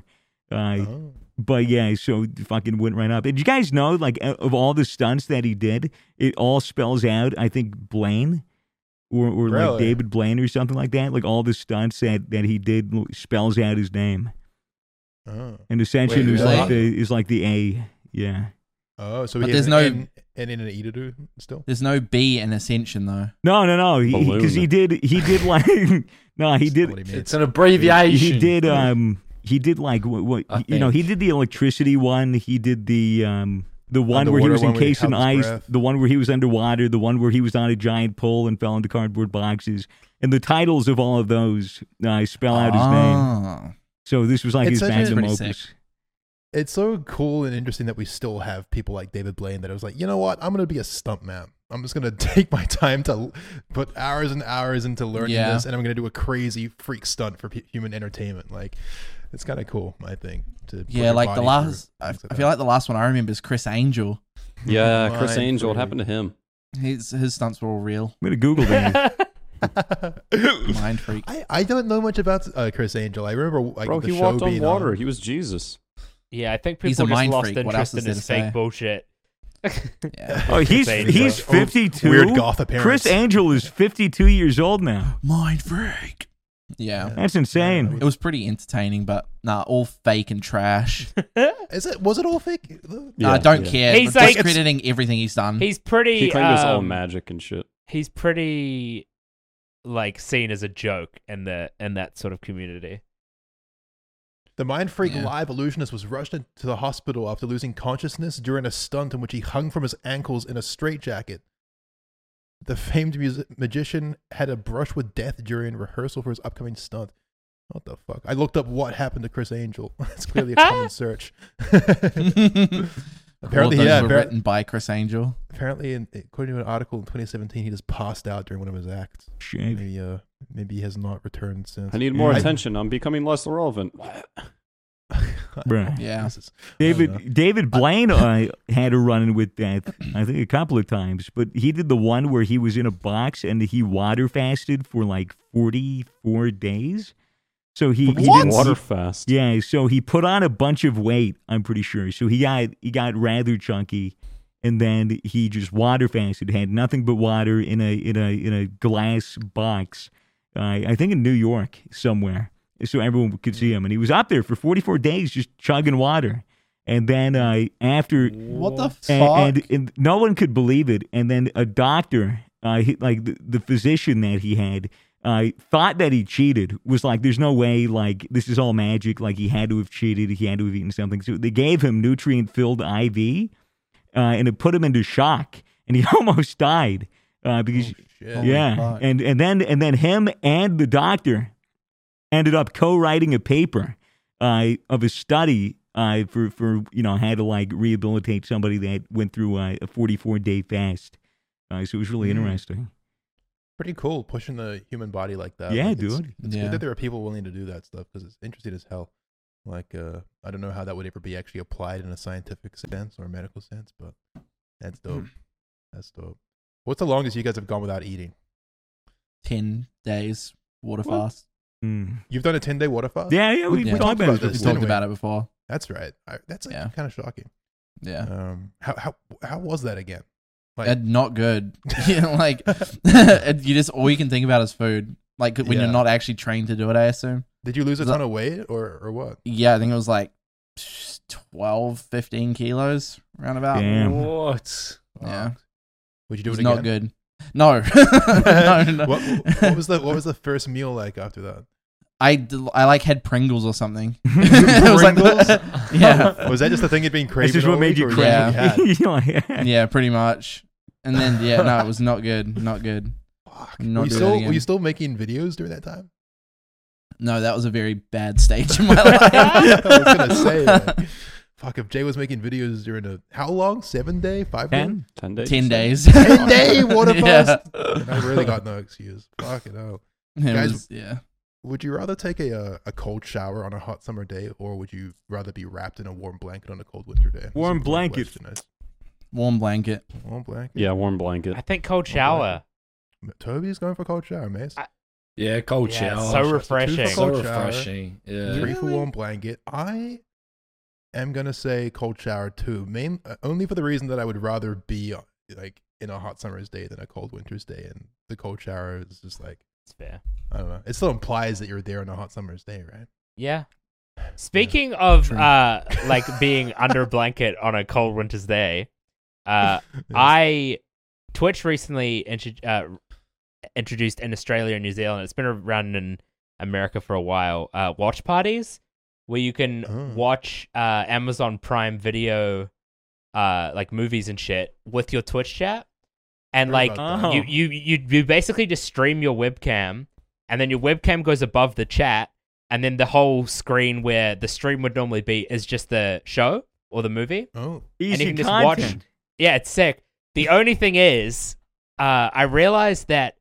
Uh, Oh. But yeah, so fucking went right up. Did you guys know, like, of all the stunts that he did, it all spells out, I think, Blaine or, or like Really? David Blaine or something like that? Like, all the stunts that, that he did spells out his name. Oh. And Ascension Wait, is really? like the is like the A. Yeah. Oh, so But he there's has no- an N, N in an E to do still? There's no B in Ascension though. No, no, no. Because he, Balloon. he did, he did like, no, he That's did, what he means. It's an abbreviation. he did, um, he did like, what, what I you know, he think. did the electricity one. He did the, um, the one where he Underwater was one where he encased in held his ice, breath. the one where he was underwater, the one where he was on a giant pole and fell into cardboard boxes. And the titles of all of those uh, spell out his name. Ah. So this was like It's his such a- magnum Pretty opus. sick. It's so cool and interesting that we still have people like David Blaine that I was like, you know what? I'm going to be a stuntman. I'm just going to take my time to l- put hours and hours into learning Yeah. this, and I'm going to do a crazy freak stunt for p- human entertainment. Like, it's kind of cool, I think. To put Yeah, your like the body last. through I, things I feel like the last one I remember is Chris Angel. Yeah, Chris Mind Angel. What freak. happened to him? His his stunts were all real. I'm going to Google that. Mind freak. I, I don't know much about uh, Chris Angel. I remember like Bro, the he show walked on being water. on. He was Jesus. Yeah, I think He's people a just mind lost freak. What else interest in is there his to fake say? bullshit. Yeah. Oh, he's Chris he's Angel. fifty-two. Weird goth appearance. Chris Angel is fifty-two years old now. Mind freak. Yeah. That's insane. It was pretty entertaining, but nah, all fake and trash. Is it? Was it all fake? I don't yeah. care. He's He's like- discrediting everything he's done. He's pretty. He claimed it was all um, magic and shit. He's pretty, like, seen as a joke in the in that sort of community. The Mind Freak Yeah. live illusionist was rushed into the hospital after losing consciousness during a stunt in which he hung from his ankles in a straitjacket. The famed music- magician had a brush with death during rehearsal for his upcoming stunt. What the fuck? I looked up what happened to Chris Angel. It's clearly a common search. Apparently, apparently, those yeah. were appar- written by Chris Angel. apparently, in, according to an article in twenty seventeen, he just passed out during one of his acts. Shit. Maybe, uh, maybe he has not returned since. I need more I- attention. I'm becoming less relevant. Bruh. Yeah. This is- I don't know. David David Blaine uh, had a run with that, I think, a couple of times. But he did the one where he was in a box and he water fasted for like forty-four days. So he, he What? didn't Water fast. Yeah, so he put on a bunch of weight, I'm pretty sure. So he got he got rather chunky, and then he just water fasted, had nothing but water in a in a in a glass box. Uh, I think in New York somewhere, so everyone could see him. And he was up there for forty-four days just chugging water. And then uh, after What the fuck? and, and, and no one could believe it. And then a doctor, uh, he, like the, the physician that he had, uh, thought that he cheated. Was like, there's no way. Like, this is all magic. Like, he had to have cheated. He had to have eaten something. So they gave him nutrient-filled I V, uh, and it put him into shock, and he almost died uh, because. Oh, shit. Holy Yeah, fuck. and and then and then him and the doctor ended up co-writing a paper uh, of a study uh, for for you know how to like rehabilitate somebody that went through uh, a forty-four day fast. Uh, so it was really Mm. interesting. Pretty cool pushing the human body like that. Yeah, Like, it's- dude. It's Yeah. good that there are people willing to do that stuff because it's interesting as hell. Like, uh, I don't know how that would ever be actually applied in a scientific sense or a medical sense, but that's dope. That's dope. What's the longest you guys have gone without eating? Ten days water What? fast. Mm. You've done a ten day water fast? Yeah, yeah, we, We- we we talked talked about, about this. We this, before. talked didn't we? about it before. That's right. I, that's like Yeah. kind of shocking. Yeah. Um, how how how was that again? Like, And not good. Yeah, like and you just all you can think about is food. Like when Yeah. you're not actually trained to do it, I assume. did you lose a Was that- ton of weight or or what? Yeah, I think it was like twelve, fifteen kilos around about. Damn. What? Yeah. Fuck. Would you It do was it again? not good. No. no, no. what, what was the what was the first meal like after that? I, d- I like had Pringles or something. It was like the- yeah. Was that just the thing you'd been craving? That's just what all made week, you or was crazy. that what you had? Yeah. Yeah, pretty much. And then yeah, no, it was not good. Not good. Fuck. Not Were you do that still again. were you still making videos during that time? No, that was a very bad stage in my life. I was gonna say, like, fuck, if Jay was making videos during a how long? Seven day, five day, Ten? Ten days. Ten days. ten day water Yeah. fast. I really got no excuse. Fuck it out. It Guys- was- yeah. Would you rather take a uh, a cold shower on a hot summer day, or would you rather be wrapped in a warm blanket on a cold winter day? Warm That's a blanket. question, is- Warm blanket. Warm blanket. Yeah, warm blanket. I think cold shower. Toby's going for cold shower, Mace. I- Yeah, cold Yeah, show. so refreshing. so Cold shower. refreshing. Yeah. Three for warm blanket. I am gonna say cold shower too. Main uh, only for the reason that I would rather be uh, like in a hot summer's day than a cold winter's day, and the cold shower is just like It's fair. I don't know. It still implies that you're there on a hot summer's day, right? Yeah. Speaking of True. uh like being under a blanket on a cold winter's day, uh Yes. I Twitch recently intro- uh, introduced in Australia and New Zealand. It's been around in America for a while. Uh, watch parties where you can Oh. watch uh, Amazon Prime Video, uh, like movies and shit with your Twitch chat, and Heard like about that. you, you you you basically just stream your webcam, and then your webcam goes above the chat, and then the whole screen where the stream would normally be is just the show or the movie. Oh, Easy you can just watch- content. Yeah, it's sick. The only thing is, uh, I realized that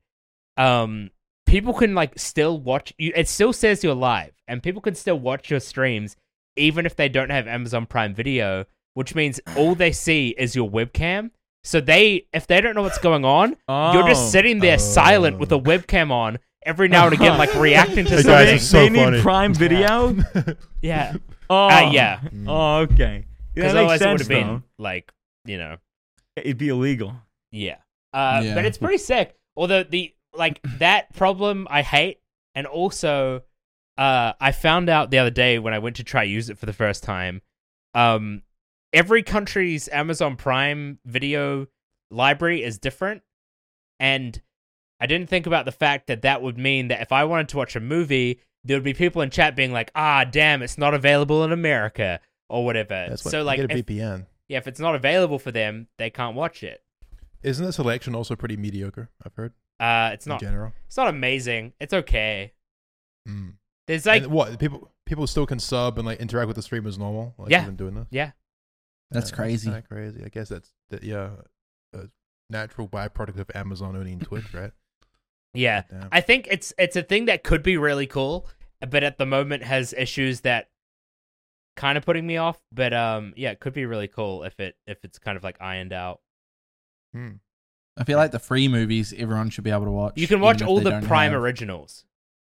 um, people can like still watch you. It still says you're live, and people can still watch your streams even if they don't have Amazon Prime Video, which means all they see is your webcam. So they, if they don't know what's going on, you're Oh. just sitting there silent with a webcam on every now and again, like reacting to Hey, guys, something. it's so they need funny. Prime Video. Yeah. Oh, Uh, yeah. Oh, okay. Because That makes otherwise it would sense, have been though. like, you know. It'd be illegal. Yeah. Uh, Yeah. But it's pretty sick. Although the like that problem I hate, and also uh, I found out the other day when I went to try use it for the first time. Um, every country's Amazon Prime Video library is different, and I didn't think about the fact that that would mean that if I wanted to watch a movie, there would be people in chat being like, "Ah, damn, it's not available in America." Or whatever. that's what. so like, get a if, V P N. yeah, if it's not available for them, they can't watch it. Isn't the selection also pretty mediocre? I've heard Uh, it's in not. general. It's not amazing. It's okay. Mm. There's like, And what people people still can sub and like interact with the stream as normal. Like Yeah. Even doing this. yeah, That's crazy. Kind of crazy. I guess that's that. Yeah, a natural byproduct of Amazon owning Twitch, right? yeah. Damn. I think it's it's a thing that could be really cool, but at the moment has issues that kind of putting me off. But um, yeah, it could be really cool if it if it's kind of like ironed out. Hmm. I feel like the free movies everyone should be able to watch. You can even watch if all they the don't Prime have- originals.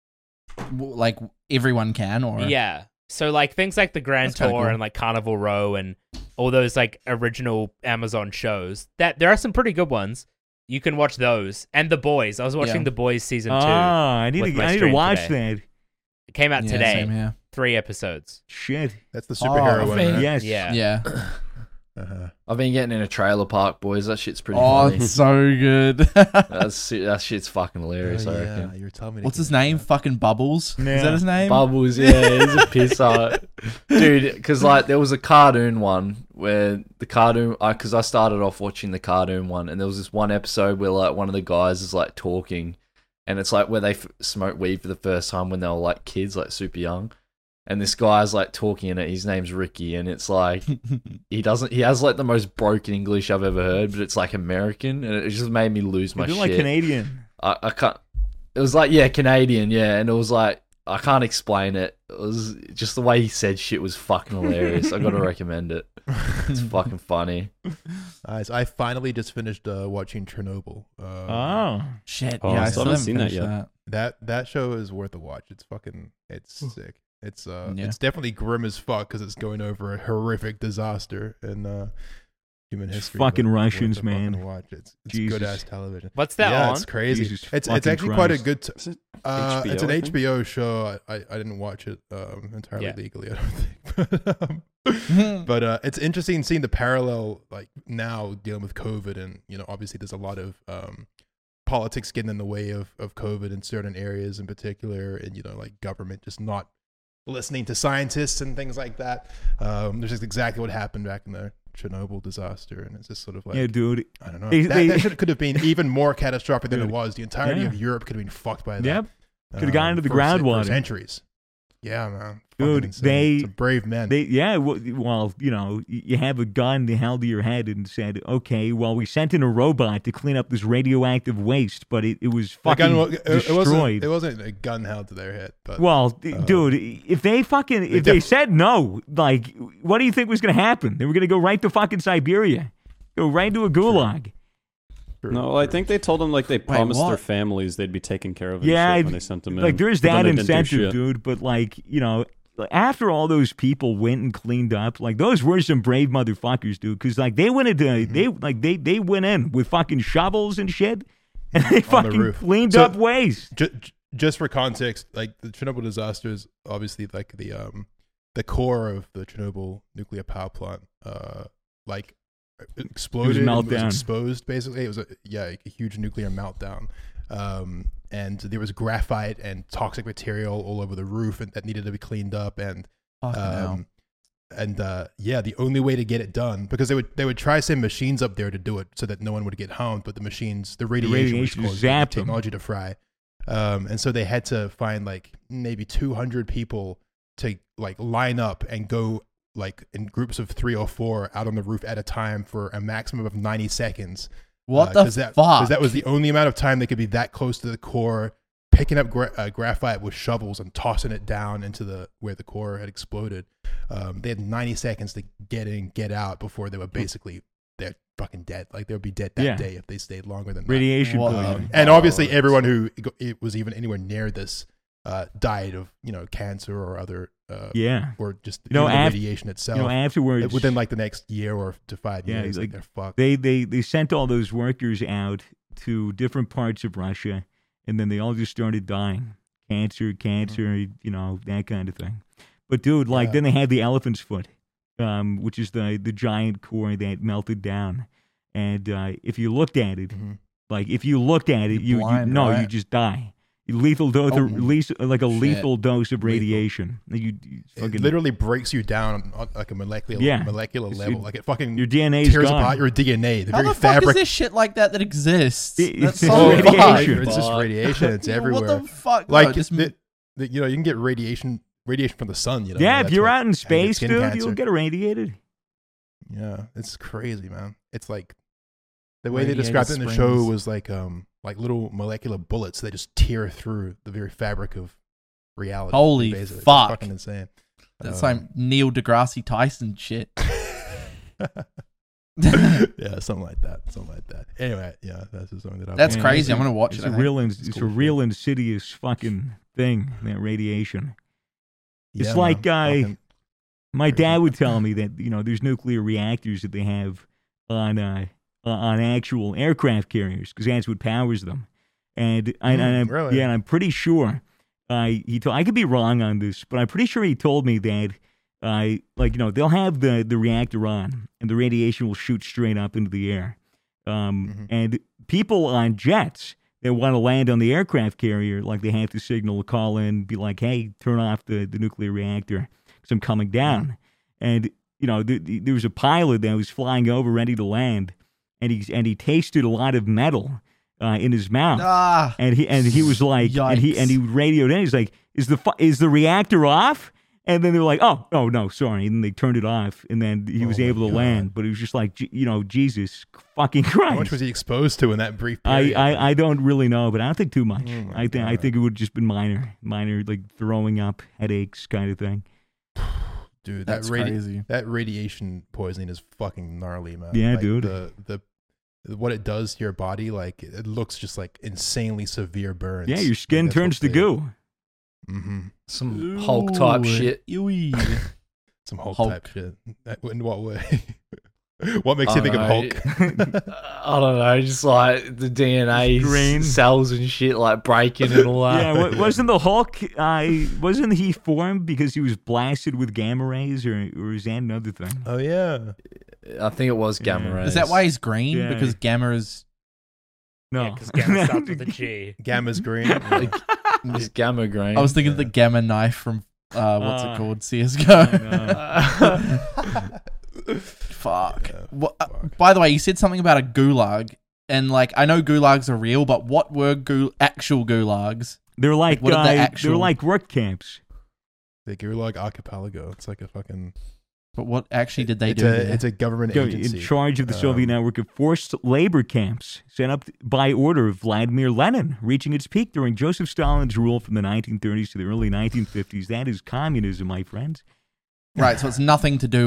w- Like everyone can, or Yeah. So like things like the Grand That's kinda Tour cool. and like Carnival Row and all those like original Amazon shows. That there are some pretty good ones. You can watch those and The Boys. I was watching Yeah. The Boys season two. Ah, I need with to. my I need to stream watch today. that. It came out Yeah, today. same here. Three episodes. Shit. That's the superhero Oh, one, man. right? Yes. Yeah. Yeah. Uh-huh. I've been getting in a trailer park, boys. That shit's pretty Oh, funny. it's so good. That's that shit's fucking hilarious. Oh, I yeah, reckon. you're telling me. to What's get his into name? that. Fucking Bubbles. Is Yeah. that his name? Bubbles, yeah, he's a pisser, dude. Because like there was a cartoon one where the cartoon, because I, I started off watching the cartoon one, and there was this one episode where like one of the guys is like talking, and it's like where they f- smoke weed for the first time when they were like kids, like super young. And this guy's like talking in it. His name's Ricky, and it's like he doesn't. He has like the most broken English I've ever heard, but it's like American, and it just made me lose my You're shit. like Canadian. I, I can't. It was like yeah, Canadian, yeah, and it was like I can't explain it. It was just the way he said shit was fucking hilarious. I got to recommend it. It's fucking funny. Nice. I finally just finished uh, watching Chernobyl. Uh, Oh. Shit. Oh, yeah, I I still still haven't haven't seen that finished yet. that. That that show is worth a watch. It's fucking. It's sick. It's uh. Yeah. It's definitely grim as fuck because it's going over a horrific disaster in uh human It's history. fucking but worth Russians, a fucking man. Watch. It's, it's Jesus. good ass television. What's that yeah, on? it's crazy. Jesus it's it's fucking actually quite a Christ. good. T- Is it uh, H B O, it's an I think? H B O show. I, I, I didn't watch it um, entirely Yeah. legally. I don't think. But, um, but uh, it's interesting seeing the parallel like now dealing with COVID, and you know obviously there's a lot of um, politics getting in the way of of COVID in certain areas in particular, and you know like government just not listening to scientists and things like that. Um, there's just exactly what happened back in the Chernobyl disaster, and it's just sort of like Yeah, dude. I don't know. They- that they- that should, could have been even more catastrophic than it Dude. was. The entirety Yeah. of Europe could have been fucked by that. Yep. Could've gone into the for cen- for groundwater. centuries. Yeah, man. Dude, Fucking insane. they- Some brave men. They yeah, well, well, you know, y- you have a gun held to your head and said, okay, well, we sent in a robot to clean up this radioactive waste, but it, it was The fucking gun wa- it, it destroyed. wasn't. It wasn't a gun held to their head, but Well, d- Uh, dude, if they fucking if they def- said no, like, what do you think was going to happen? They were going to go right to fucking Siberia, go right to a gulag. true. No, I think they told them like they promised their what? families they'd be taken care of. And Yeah, shit I- when they sent them in. Like, there's but then that they didn't do incentive, shit. dude. But like, you know, after all those people went and cleaned up, like those were some brave motherfuckers, dude. Because like they went into Mm-hmm. they like they they went in with fucking shovels and shit, and they the fucking roof. cleaned So- up waste. Just, just for context, like the Chernobyl disaster is obviously like the um the core of the Chernobyl nuclear power plant. Uh, like exploded, and was meltdown. exposed. Basically, it was a yeah a huge nuclear meltdown. Um, and there was graphite and toxic material all over the roof, and that needed to be cleaned up. And Fucking hell. um, and uh, yeah, the only way to get it done, because they would they would try to send machines up there to do it so that no one would get harmed, but the machines, the radiation, radiation would cause zapped the them. technology to fry. Um, and so they had to find like maybe two hundred people to like line up and go like in groups of three or four out on the roof at a time for a maximum of ninety seconds. What Uh, the 'cause that, fuck? Because that was the only amount of time they could be that close to the core, picking up gra- uh, graphite with shovels and tossing it down into the where the core had exploded. Um, they had ninety seconds to get in, get out before they were basically they're fucking dead. Like they would be dead that Yeah. day if they stayed longer than that. Radiation What? poisoning. Um, and Oh, obviously, that's- everyone who go- it was even anywhere near this uh, died of you know cancer or other uh, Yeah. or just You know, even the af- radiation You itself. know, afterwards, within like the next year or to five Yeah, years, like, like, they're fucked. they, they, they sent all those workers out to different parts of Russia, and then they all just started dying. Cancer, cancer, you know, that kind of thing. But, dude, like, Yeah. then they had the elephant's foot, um, which is the, the giant core that melted down. And uh, if you looked at it, Mhm. like, if you looked at it, You're you, blind, you no, you right? just die. Lethal dose, Oh. least, like a Shit. lethal dose of Lethal. radiation. You, you It fucking, literally breaks you down on like a molecular Yeah. molecular It's- level. Like it fucking your D N A is tears gone. apart your D N A. The How very the fuck is fabric. there shit like that that exists? It- That's it's so radiation. fucked. It's just radiation. It's Yeah, everywhere. What the fuck? like no, just, the, the, you know, you can get radiation radiation from the sun. You know, yeah, if That's you're what- out in and you get space, skin dude, cancer. you'll get irradiated. Yeah, it's crazy, man. It's like the way they Radiated described it in the show springs. was like um like little molecular bullets that just tear through the very fabric of reality. Holy basically. It's fuck. fucking insane. that's Um, like Neil deGrasse Tyson shit. yeah, something like that. Something like that. Anyway, yeah, that's just something that I. That's Man, crazy. it's I'm a- gonna watch It's it. I a think. real, ins- It's it's a cool real insidious fucking thing. That radiation. It's Yeah, like, man. uh, Fucking- My Crazy. dad would tell me that you know there's nuclear reactors that they have on uh, uh, on actual aircraft carriers because that's what powers them. And I, Hmm, and I'm, really? yeah, and I'm pretty sure. I he told, I could be wrong on this, but I'm pretty sure he told me that I like you know they'll have the the reactor on and the radiation will shoot straight up into the air. Um, Mhm. And people on jets that want to land on the aircraft carrier, like they have to signal, call in, be like, "Hey, turn off the, the nuclear reactor because I'm coming down." And you know, th- th- there was a pilot that was flying over, ready to land, and he and he tasted a lot of metal uh, in his mouth. Ah, And he and he was like, and he and he radioed in. He's like, "Is the fu- is the reactor off?" And then they were like, "Oh, oh no, sorry." And then they turned it off, and then he Oh was my able to God. land. But it was just like, J- you know, Jesus fucking How much Christ. was he exposed to in that brief I, period? I, I don't really know, but I don't think too much. Oh my I think I God. think it would just been minor, minor like throwing up, headaches, kind of thing. Dude, that's that radi- crazy. that radiation poisoning is fucking gnarly, man. Yeah, Like, dude. The the what it does to your body, like it looks just like insanely severe burns. Yeah, your skin turns to goo. Mm-hmm. Some Hulk type shit. Ewy. Some Hulk, Hulk. type shit. That- In what way? What makes I you think don't of know. Hulk? I don't know, just like the D N A Green. cells and shit, like breaking and all that. Yeah, wa- wasn't the Hulk? Uh, wasn't he formed because he was blasted with gamma rays, or or is that another thing? Oh yeah. I think it was gamma Yeah. rays. Is that why he's green? Yeah. Because gamma is. No, because gamma starts with a G. Gamma's green. Like, it's gamma green? I was thinking of the gamma knife from uh, what's Uh, it called? C S G O. no. Fuck. Yeah, What, uh, fuck. by the way, you said something about a gulag, and like I know gulags are real, but what were gu- actual gulags? They're like What are the uh, actual- they're like work camps. The Gulag Archipelago. It's like a fucking. But what actually did they it's do? A, there? it's a government Go- agency in charge of the Soviet Um, network of forced labor camps set up by order of Vladimir Lenin, reaching its peak during Joseph Stalin's rule from the nineteen thirties to the early nineteen fifties. That is communism, my friends. Right, so it's nothing to do with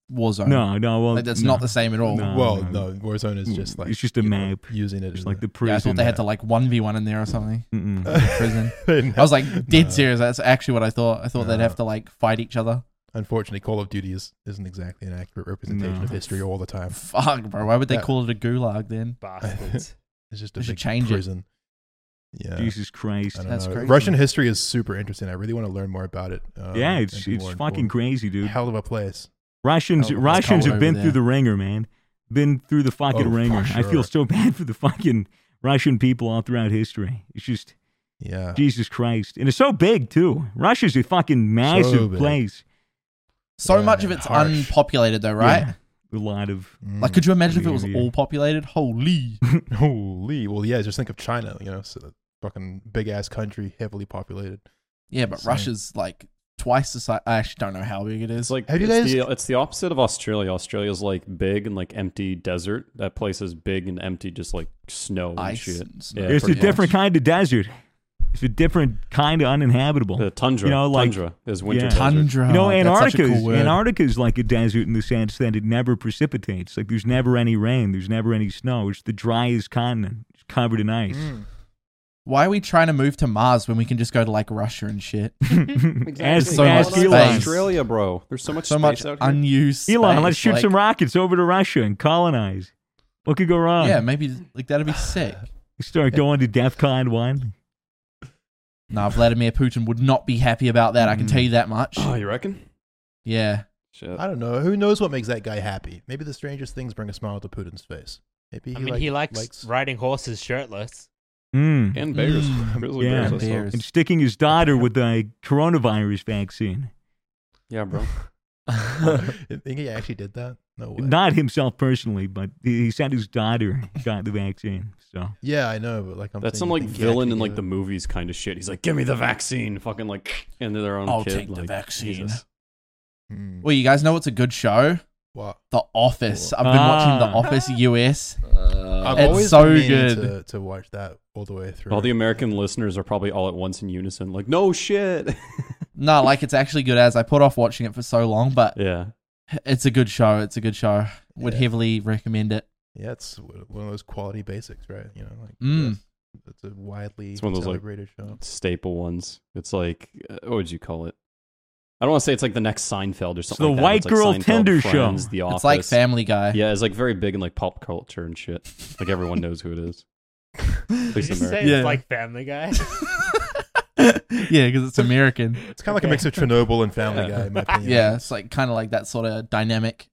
Warzone. No, no, well, Like, that's no. not the same at all. No. well, no, Warzone is just like It's just a you know, map. using it It's as like a- the prison. Yeah, I thought they had to like one v one in there or something. Mm-mm. Prison. They I was like dead No. serious. That's actually what I thought. I thought they'd No. have to like fight each other. Unfortunately, Call of Duty is, isn't exactly an accurate representation No. of history all the time. Fuck, bro. Why would they Yeah. call it a gulag then? Bastards. It's just a They should big change it. prison. Yeah. Jesus Christ. I don't That's know. crazy. Russian history is super interesting. I really want to learn more about it. Um, Yeah, and it's be it's more fucking informed. crazy, dude. Hell of a place. Russians Hell of a- Russians cold have been over through there. the ringer, man. Been through the fucking Oh, for ringer. I feel sure. so bad for the fucking Russian people all throughout history. It's just Yeah. Jesus Christ. And it's so big too. Russia's a fucking massive big. place. So Yeah, much of it's harsh. unpopulated though, right? Yeah. A lot of Mm. Like, could you imagine if it was Yeah. all populated? Holy. Holy. Well, yeah, just think of China, you know, so fucking big ass country, heavily populated. Yeah, but Insane. Russia's like twice the size. I actually don't know how big it is. It's like Have you it's, guys- the, it's the opposite of Australia. Australia's like big and like empty desert. That place is big and empty, just like snow and ice. shit. and snow, Yeah, it's a pretty different much. kind of desert. It's a different kind of uninhabitable. The tundra. You know, like- tundra is winter Yeah. desert. Tundra. You know, That's such a Antarctica cool word. Antarctica is like a desert in the sense that it never precipitates. Like there's never any rain, there's never any snow. It's the driest continent. It's covered in ice. Mm. Why are we trying to move to Mars when we can just go to like Russia and shit? As, So as much Elon, space. Australia, bro. There's so much So space much out here. unused Elon, space, let's shoot like- some rockets over to Russia and colonize. What could go wrong? Yeah, maybe like that'd be sick. Start going to DEFCON one. Nah, Vladimir Putin would not be happy about that. I can Mm. tell you that much. Oh, you reckon? Yeah. Shit. I don't know. Who knows what makes that guy happy? Maybe the strangest things bring a smile to Putin's face. Maybe he, I mean, like, he likes, likes riding horses shirtless. Mm. And bears. Mm. Grizzly Yeah. bears. I saw. Bears. And sticking his daughter with the coronavirus vaccine. Yeah, bro. You think he actually did that? No way. Not himself personally, but he said his daughter got the vaccine. So Yeah, I know, but like I'm That's saying, some you like think he villain actually in like did the it? movies kind of shit. He's like, "Give me the vaccine," fucking like into their own I'll kid. take the like, vaccine. Jesus. Hmm. Well, you guys know what's a good show? What? The Office. I've been watching The Ah. Office U S. Uh, I've It's always so been meaning good. to, to watch that all the way through. All the American listeners are probably all at once in unison, like, "No shit." No, like it's actually good as I put off watching it for so long, but yeah. it's a good show. It's a good show. Would Yeah. heavily recommend it. Yeah, it's one of those quality basics, right? You know, like Mm. yes, it's a widely It's one of those, like, celebrated show. Staple ones. It's like, uh, what would you call it? I don't want to say it's like the next Seinfeld or something. the like that. white It's like girl Seinfeld, Tinder show. Friends, The Office. It's like Family Guy. Yeah, it's like very big in like pop culture and shit. Like everyone knows who it is. At Did least you say America. Yeah. it's like Family Guy? Yeah, because it's American. It's kind of like a mix of Chernobyl and Family Yeah. Guy, in my opinion. Yeah, it's like kind of like that sort of dynamic.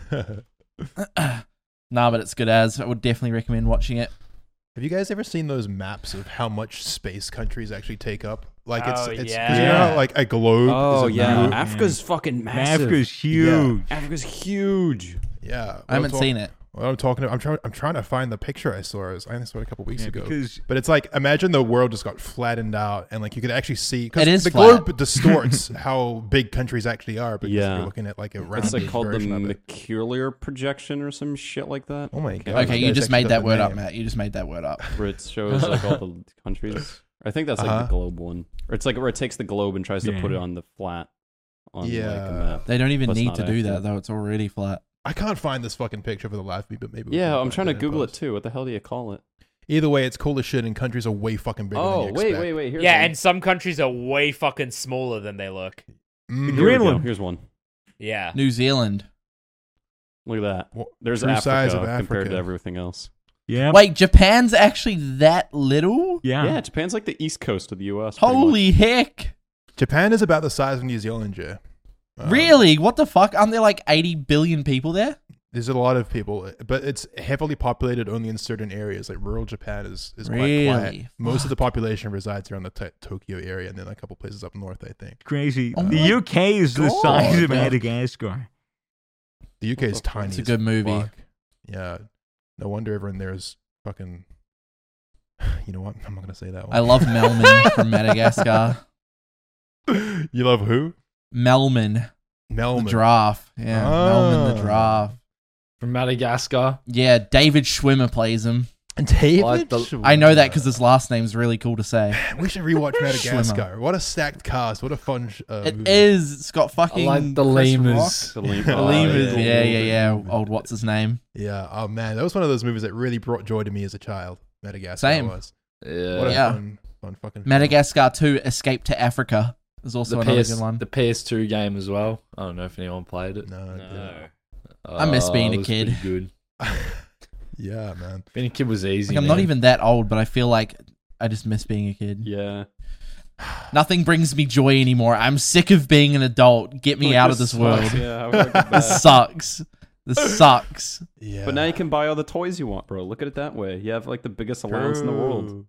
Nah, but it's good as. I would definitely recommend watching it. Have you guys ever seen those maps of how much space countries actually take up? Like it's, Oh, it's 'cause yeah. you know how, like a globe. Oh is a yeah, view? Africa's fucking massive. Africa's huge. Africa's huge. yeah. I haven't seen it. What I'm talking about, I'm trying. I'm trying to find the picture I saw. I was- I only saw it a couple weeks Yeah, ago. because But it's like imagine the world just got flattened out, and like you could actually see. 'Cause It is the flat. globe distorts how big countries actually are. Because Yeah. you're looking at like a round. It's like called the version of it. Mercurial projection or some shit like that. Oh my Okay. god! Okay, this you guy's just actually made got that the word up, name. Matt. You just made that word up. Where it shows like all the countries. I think that's like Uh-huh. the globe one. Or it's like where it takes the globe and tries to put it Yeah. on the flat. On like Yeah. a map. They don't even That's need not to do that accurate. though. It's already flat. I can't find this fucking picture for the life of me, but maybe. we Yeah, can I'm find trying to in Google it post. too. What the hell do you call it? Either way, it's cool as shit, and countries are way fucking bigger. Oh, than you wait, expect. wait, wait. Here's yeah, one. and some countries are way fucking smaller than they look. Mm. Here we Greenland. go. Here's one. Yeah. New Zealand. Look at that. Well, There's true Africa size of compared Africa. to everything else. yeah, Wait, Japan's actually that little? yeah, Yeah, Japan's like the east coast of the U S. pretty Holy heck. Japan is about the size of New Zealand, Jay. Um, Really? What the fuck? Aren't there like eighty billion people there? There's a lot of people, but it's heavily populated only in certain areas. Like rural Japan is, is quite Really? quiet. Most of the population resides around the t- Tokyo area, and then a couple places up north, I think. crazy. Oh the my U K is the God. size of Yeah. Madagascar. The U K is tiny. It's a as good movie. fuck. Yeah, no wonder everyone there is fucking. You know what? I'm not gonna say that one. I love Melman from Madagascar. You love who? Melman, Melman. the giraffe. Yeah, Melman the Ah. giraffe. From Madagascar. Yeah, David Schwimmer plays him. David? Like the- I know that because his last name's really cool to say. We should rewatch Madagascar. What a stacked cast. What a fun sh- uh, It movie. is. It's got I fucking like the Chris lemurs. The lemur. Rock. The Oh, lemurs. yeah. Yeah, yeah, yeah. Old what's his name? Yeah. Oh, man. That was one of those movies that really brought joy to me as a child. Madagascar Same. was. Yeah. What a Yeah. fun, fun fucking film. Madagascar two: Escape to Africa is also The, another P S, good one. the P S two game as well. I don't know if anyone played it. No, No. I miss Oh, being it a was kid. pretty good. yeah, man. Being a kid was easy. Like, I'm not man. even that old, but I feel like I just miss being a kid. Yeah. Nothing brings me joy anymore. I'm sick of being an adult. Get me Like, out of this sucks. world. Yeah, how fucking bad. This sucks. This sucks. Yeah. But now you can buy all the toys you want, bro. Look at it that way. You have like the biggest allowance in the world.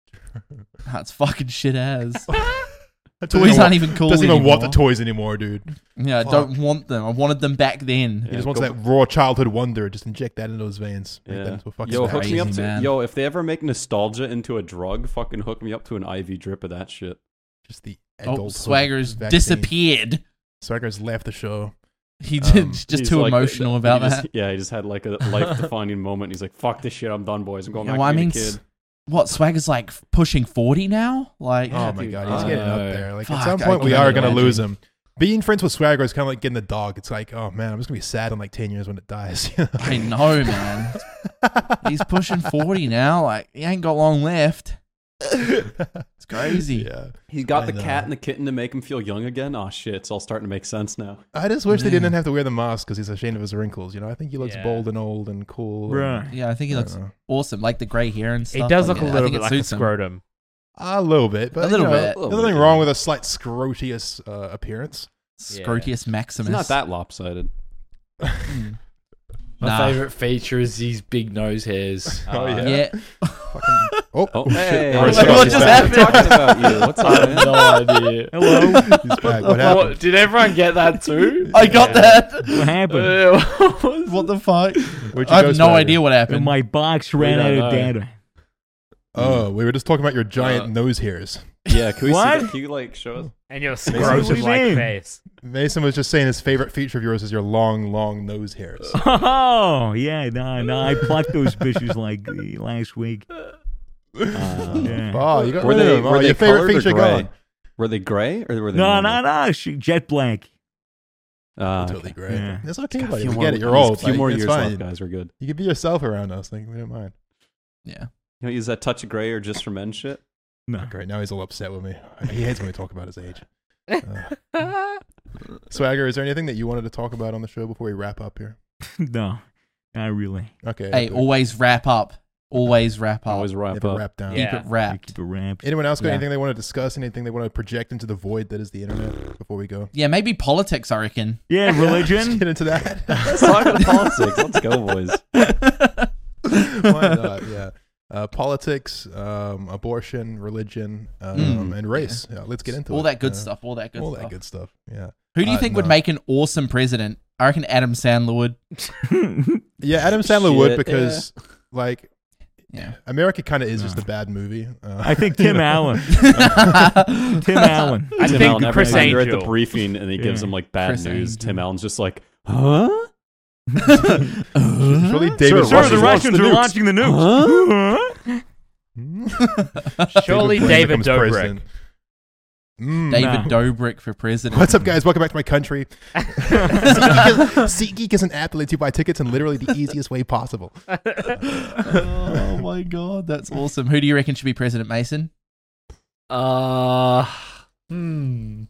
That's fucking shit ass. Doesn't Toys even aren't wa- even cool Doesn't even want the anymore. toys anymore, dude. Yeah, I Fuck. don't want them. I wanted them back then. He Yeah, just wants go- that raw childhood wonder. Just inject that into those veins. Make Yeah. them so fucking Yo, bad. hook me up Crazy, to man. yo. If they ever make nostalgia into a drug, fucking hook me up to an I V drip of that shit. Just the Oh, adulthood Swagger's vaccine. disappeared. Swagger's left the show. He did Um, just He's too like- emotional he about just- that. Yeah, he just had like a life-defining moment. He's like, "Fuck this shit. I'm done, boys. I'm going Yeah, back well, to I being mean, a s- kid." what Swagger's like pushing forty now? Like, Oh my dude. god, he's getting up there. Like Fuck, at some I point we can't are gonna imagine. lose him. Being friends with Swagger is kind of like getting the dog. It's like, oh man, I'm just gonna be sad in like ten years when it dies. I know, man. He's pushing forty now. Like, he ain't got long left. It's crazy. Yeah. He got I the know. cat and the kitten to make him feel young again. Oh shit, it's all starting to make sense now. I just wish they Man. didn't have to wear the mask because he's ashamed of his wrinkles. You know, I think he looks Yeah. bold and old and cool. Bruh. and- Yeah, I think he I looks don't know. awesome. Like the grey hair and He stuff. does Like, look a yeah, I little think bit it like a suits him. scrotum. A little bit, but A little you know, bit. There's nothing wrong with a slight scrotious uh, appearance. Scrotius Maximus. It's not that lopsided. Mm. My Nah. favorite feature is these big nose hairs. Oh, Uh, yeah. Yeah. Fucking, oh, Oh, shit. hey, What hey, what hey, just hey, happened? we're talking about you. What's I up, have man? no idea. Hello. He's back. What happened? What, did everyone get that too? I got Yeah. that. What happened? Uh, what was What the fuck? Where'd you I go, have no Swagger? idea what And happened. my box ran don't out of know. data. Oh, we were just talking about your giant Uh, nose hairs. Yeah, can we What? see that? Can you like show us? And your What do you scrotum-like mean? face. Mason was just saying his favorite feature of yours is your long, long nose hairs. Oh, yeah, no, no, I plucked those bitches like the last week. Uh, Yeah. Oh, you got Were rid of they them. Oh, were they your favorite colored or feature gray? gone. Were they gray or were they No, normal? no, no, she, jet black. Uh, Totally great. Yeah. It's okay, Got a buddy. few We more- get it. You're there's old. A few Like, more it's years fine. left, guys. We're good. You can be yourself around us. Like, we don't mind. Yeah. You don't use that touch of gray or just for men shit. No. Great. Now he's all upset with me. He hates when we talk about his age. Uh, Swagger, is there anything that you wanted to talk about on the show before we wrap up here? No, not really. Okay. Hey, good. always wrap up. Always wrap up. Always wrap Never up. wrap down. Yeah. Keep it I wrapped. keep it wrapped. Anyone else got Yeah. anything they want to discuss? Anything they want to project into the void that is the internet before we go? Yeah, maybe politics, I reckon. Yeah, Let's religion. get into that. Let's talk about politics. Let's go, boys. Why not? Yeah. Uh, politics, um, abortion, religion, um, Mm, and race. Yeah, let's get into all it. that good Uh, stuff. All that good all stuff. that good stuff. Yeah. Who do you Uh, think would no. make an awesome president? I reckon Adam Sandler would. Yeah, Adam Sandler would Shit, because, like, Yeah. America kind of is No. just a bad movie. Uh, I think Tim Allen. Tim Allen. I Tim think Allen, Chris every time they're at the Angel. briefing and he gives Yeah. them like bad Chris news. Angel. Tim Allen's just like, huh? It's really David Sir, the Russians Russians launched the are nukes. launching the nukes. Huh? Surely Blaine David becomes Dobrik. president. Mm. David Nah. Dobrik for president. What's up, guys? Welcome back to my country. SeatGeek is, SeatGeek is an app that lets you buy tickets in literally the easiest way possible. Oh my god, that's awesome. Who do you reckon should be president, Mason? Uh, hmm.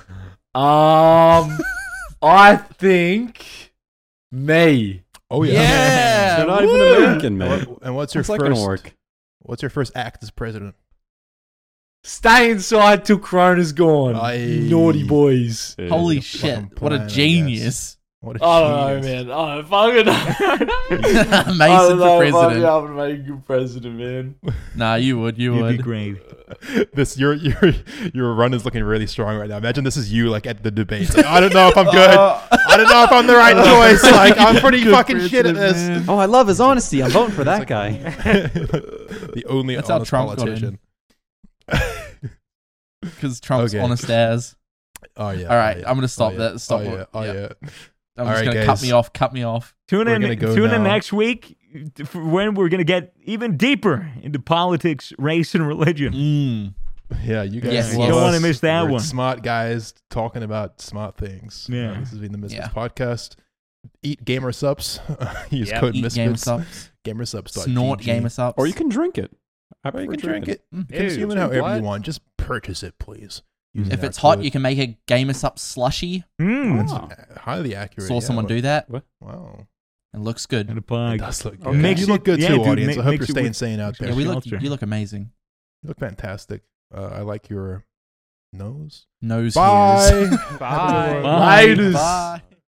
Um, I think me. Oh yeah. Yeah. They're not even woo. American, And, man. what- and what's your How's that first? gonna work? What's your first act as president? Stay inside till Corona's gone. Aye. Naughty boys. Yeah. Holy Like a shit. fucking What plan, a I genius. What a I don't know, genius. man. I don't fucking know. Mason I don't know for if I'll be president. able to make a good president, man. Nah, you would. You You'd be would. great. This your your your run is looking really strong right now. Imagine this is you like at the debates. Like, I don't know if I'm good. I don't know if I'm the right choice. Like I'm pretty Good fucking shit at president, this. man. Oh, I love his honesty. I'm voting for that like- guy. The only That's how honest Trump got politician. Because Trump's Okay. honest as. Oh yeah. All right, oh, yeah. I'm gonna stop oh, yeah. that. Stop Oh it. yeah. Oh Yeah. yeah. I'm All just right, gonna guys. cut me off. Cut me off. Tune We're in. gonna go Tune in now. next week. for when we're going to get even deeper into politics, race, and religion. Mm. Yeah, you guys Yes, love yes. Don't wanna us. miss that We're one. Smart guys talking about smart things. Yeah. Uh, this has been the Misfits Yeah. podcast. Eat gamer subs. Use Yep. code Eat gamer Misfits. subs. Gamersubs. Snort gamer subs. Or you can drink it. I Or you prefer can drink drinking it. Mm. Consume it Dude, however what? you want. Just purchase it, please. Using If our it's hot, code. you can make a gamer sub slushy. Mm. That's Ah. uh, highly accurate. Saw yeah, someone but- do that. Wow. It looks good. And a It pie. does look good. Okay. Mix you look it- good yeah, too, dude, audience. mi- I hope mix you're it staying with- sane out there. Yeah, we look. Shelter. You look amazing. You look fantastic. Uh, I like your nose. Nose Bye. hairs. Bye. Bye. Laters. Bye.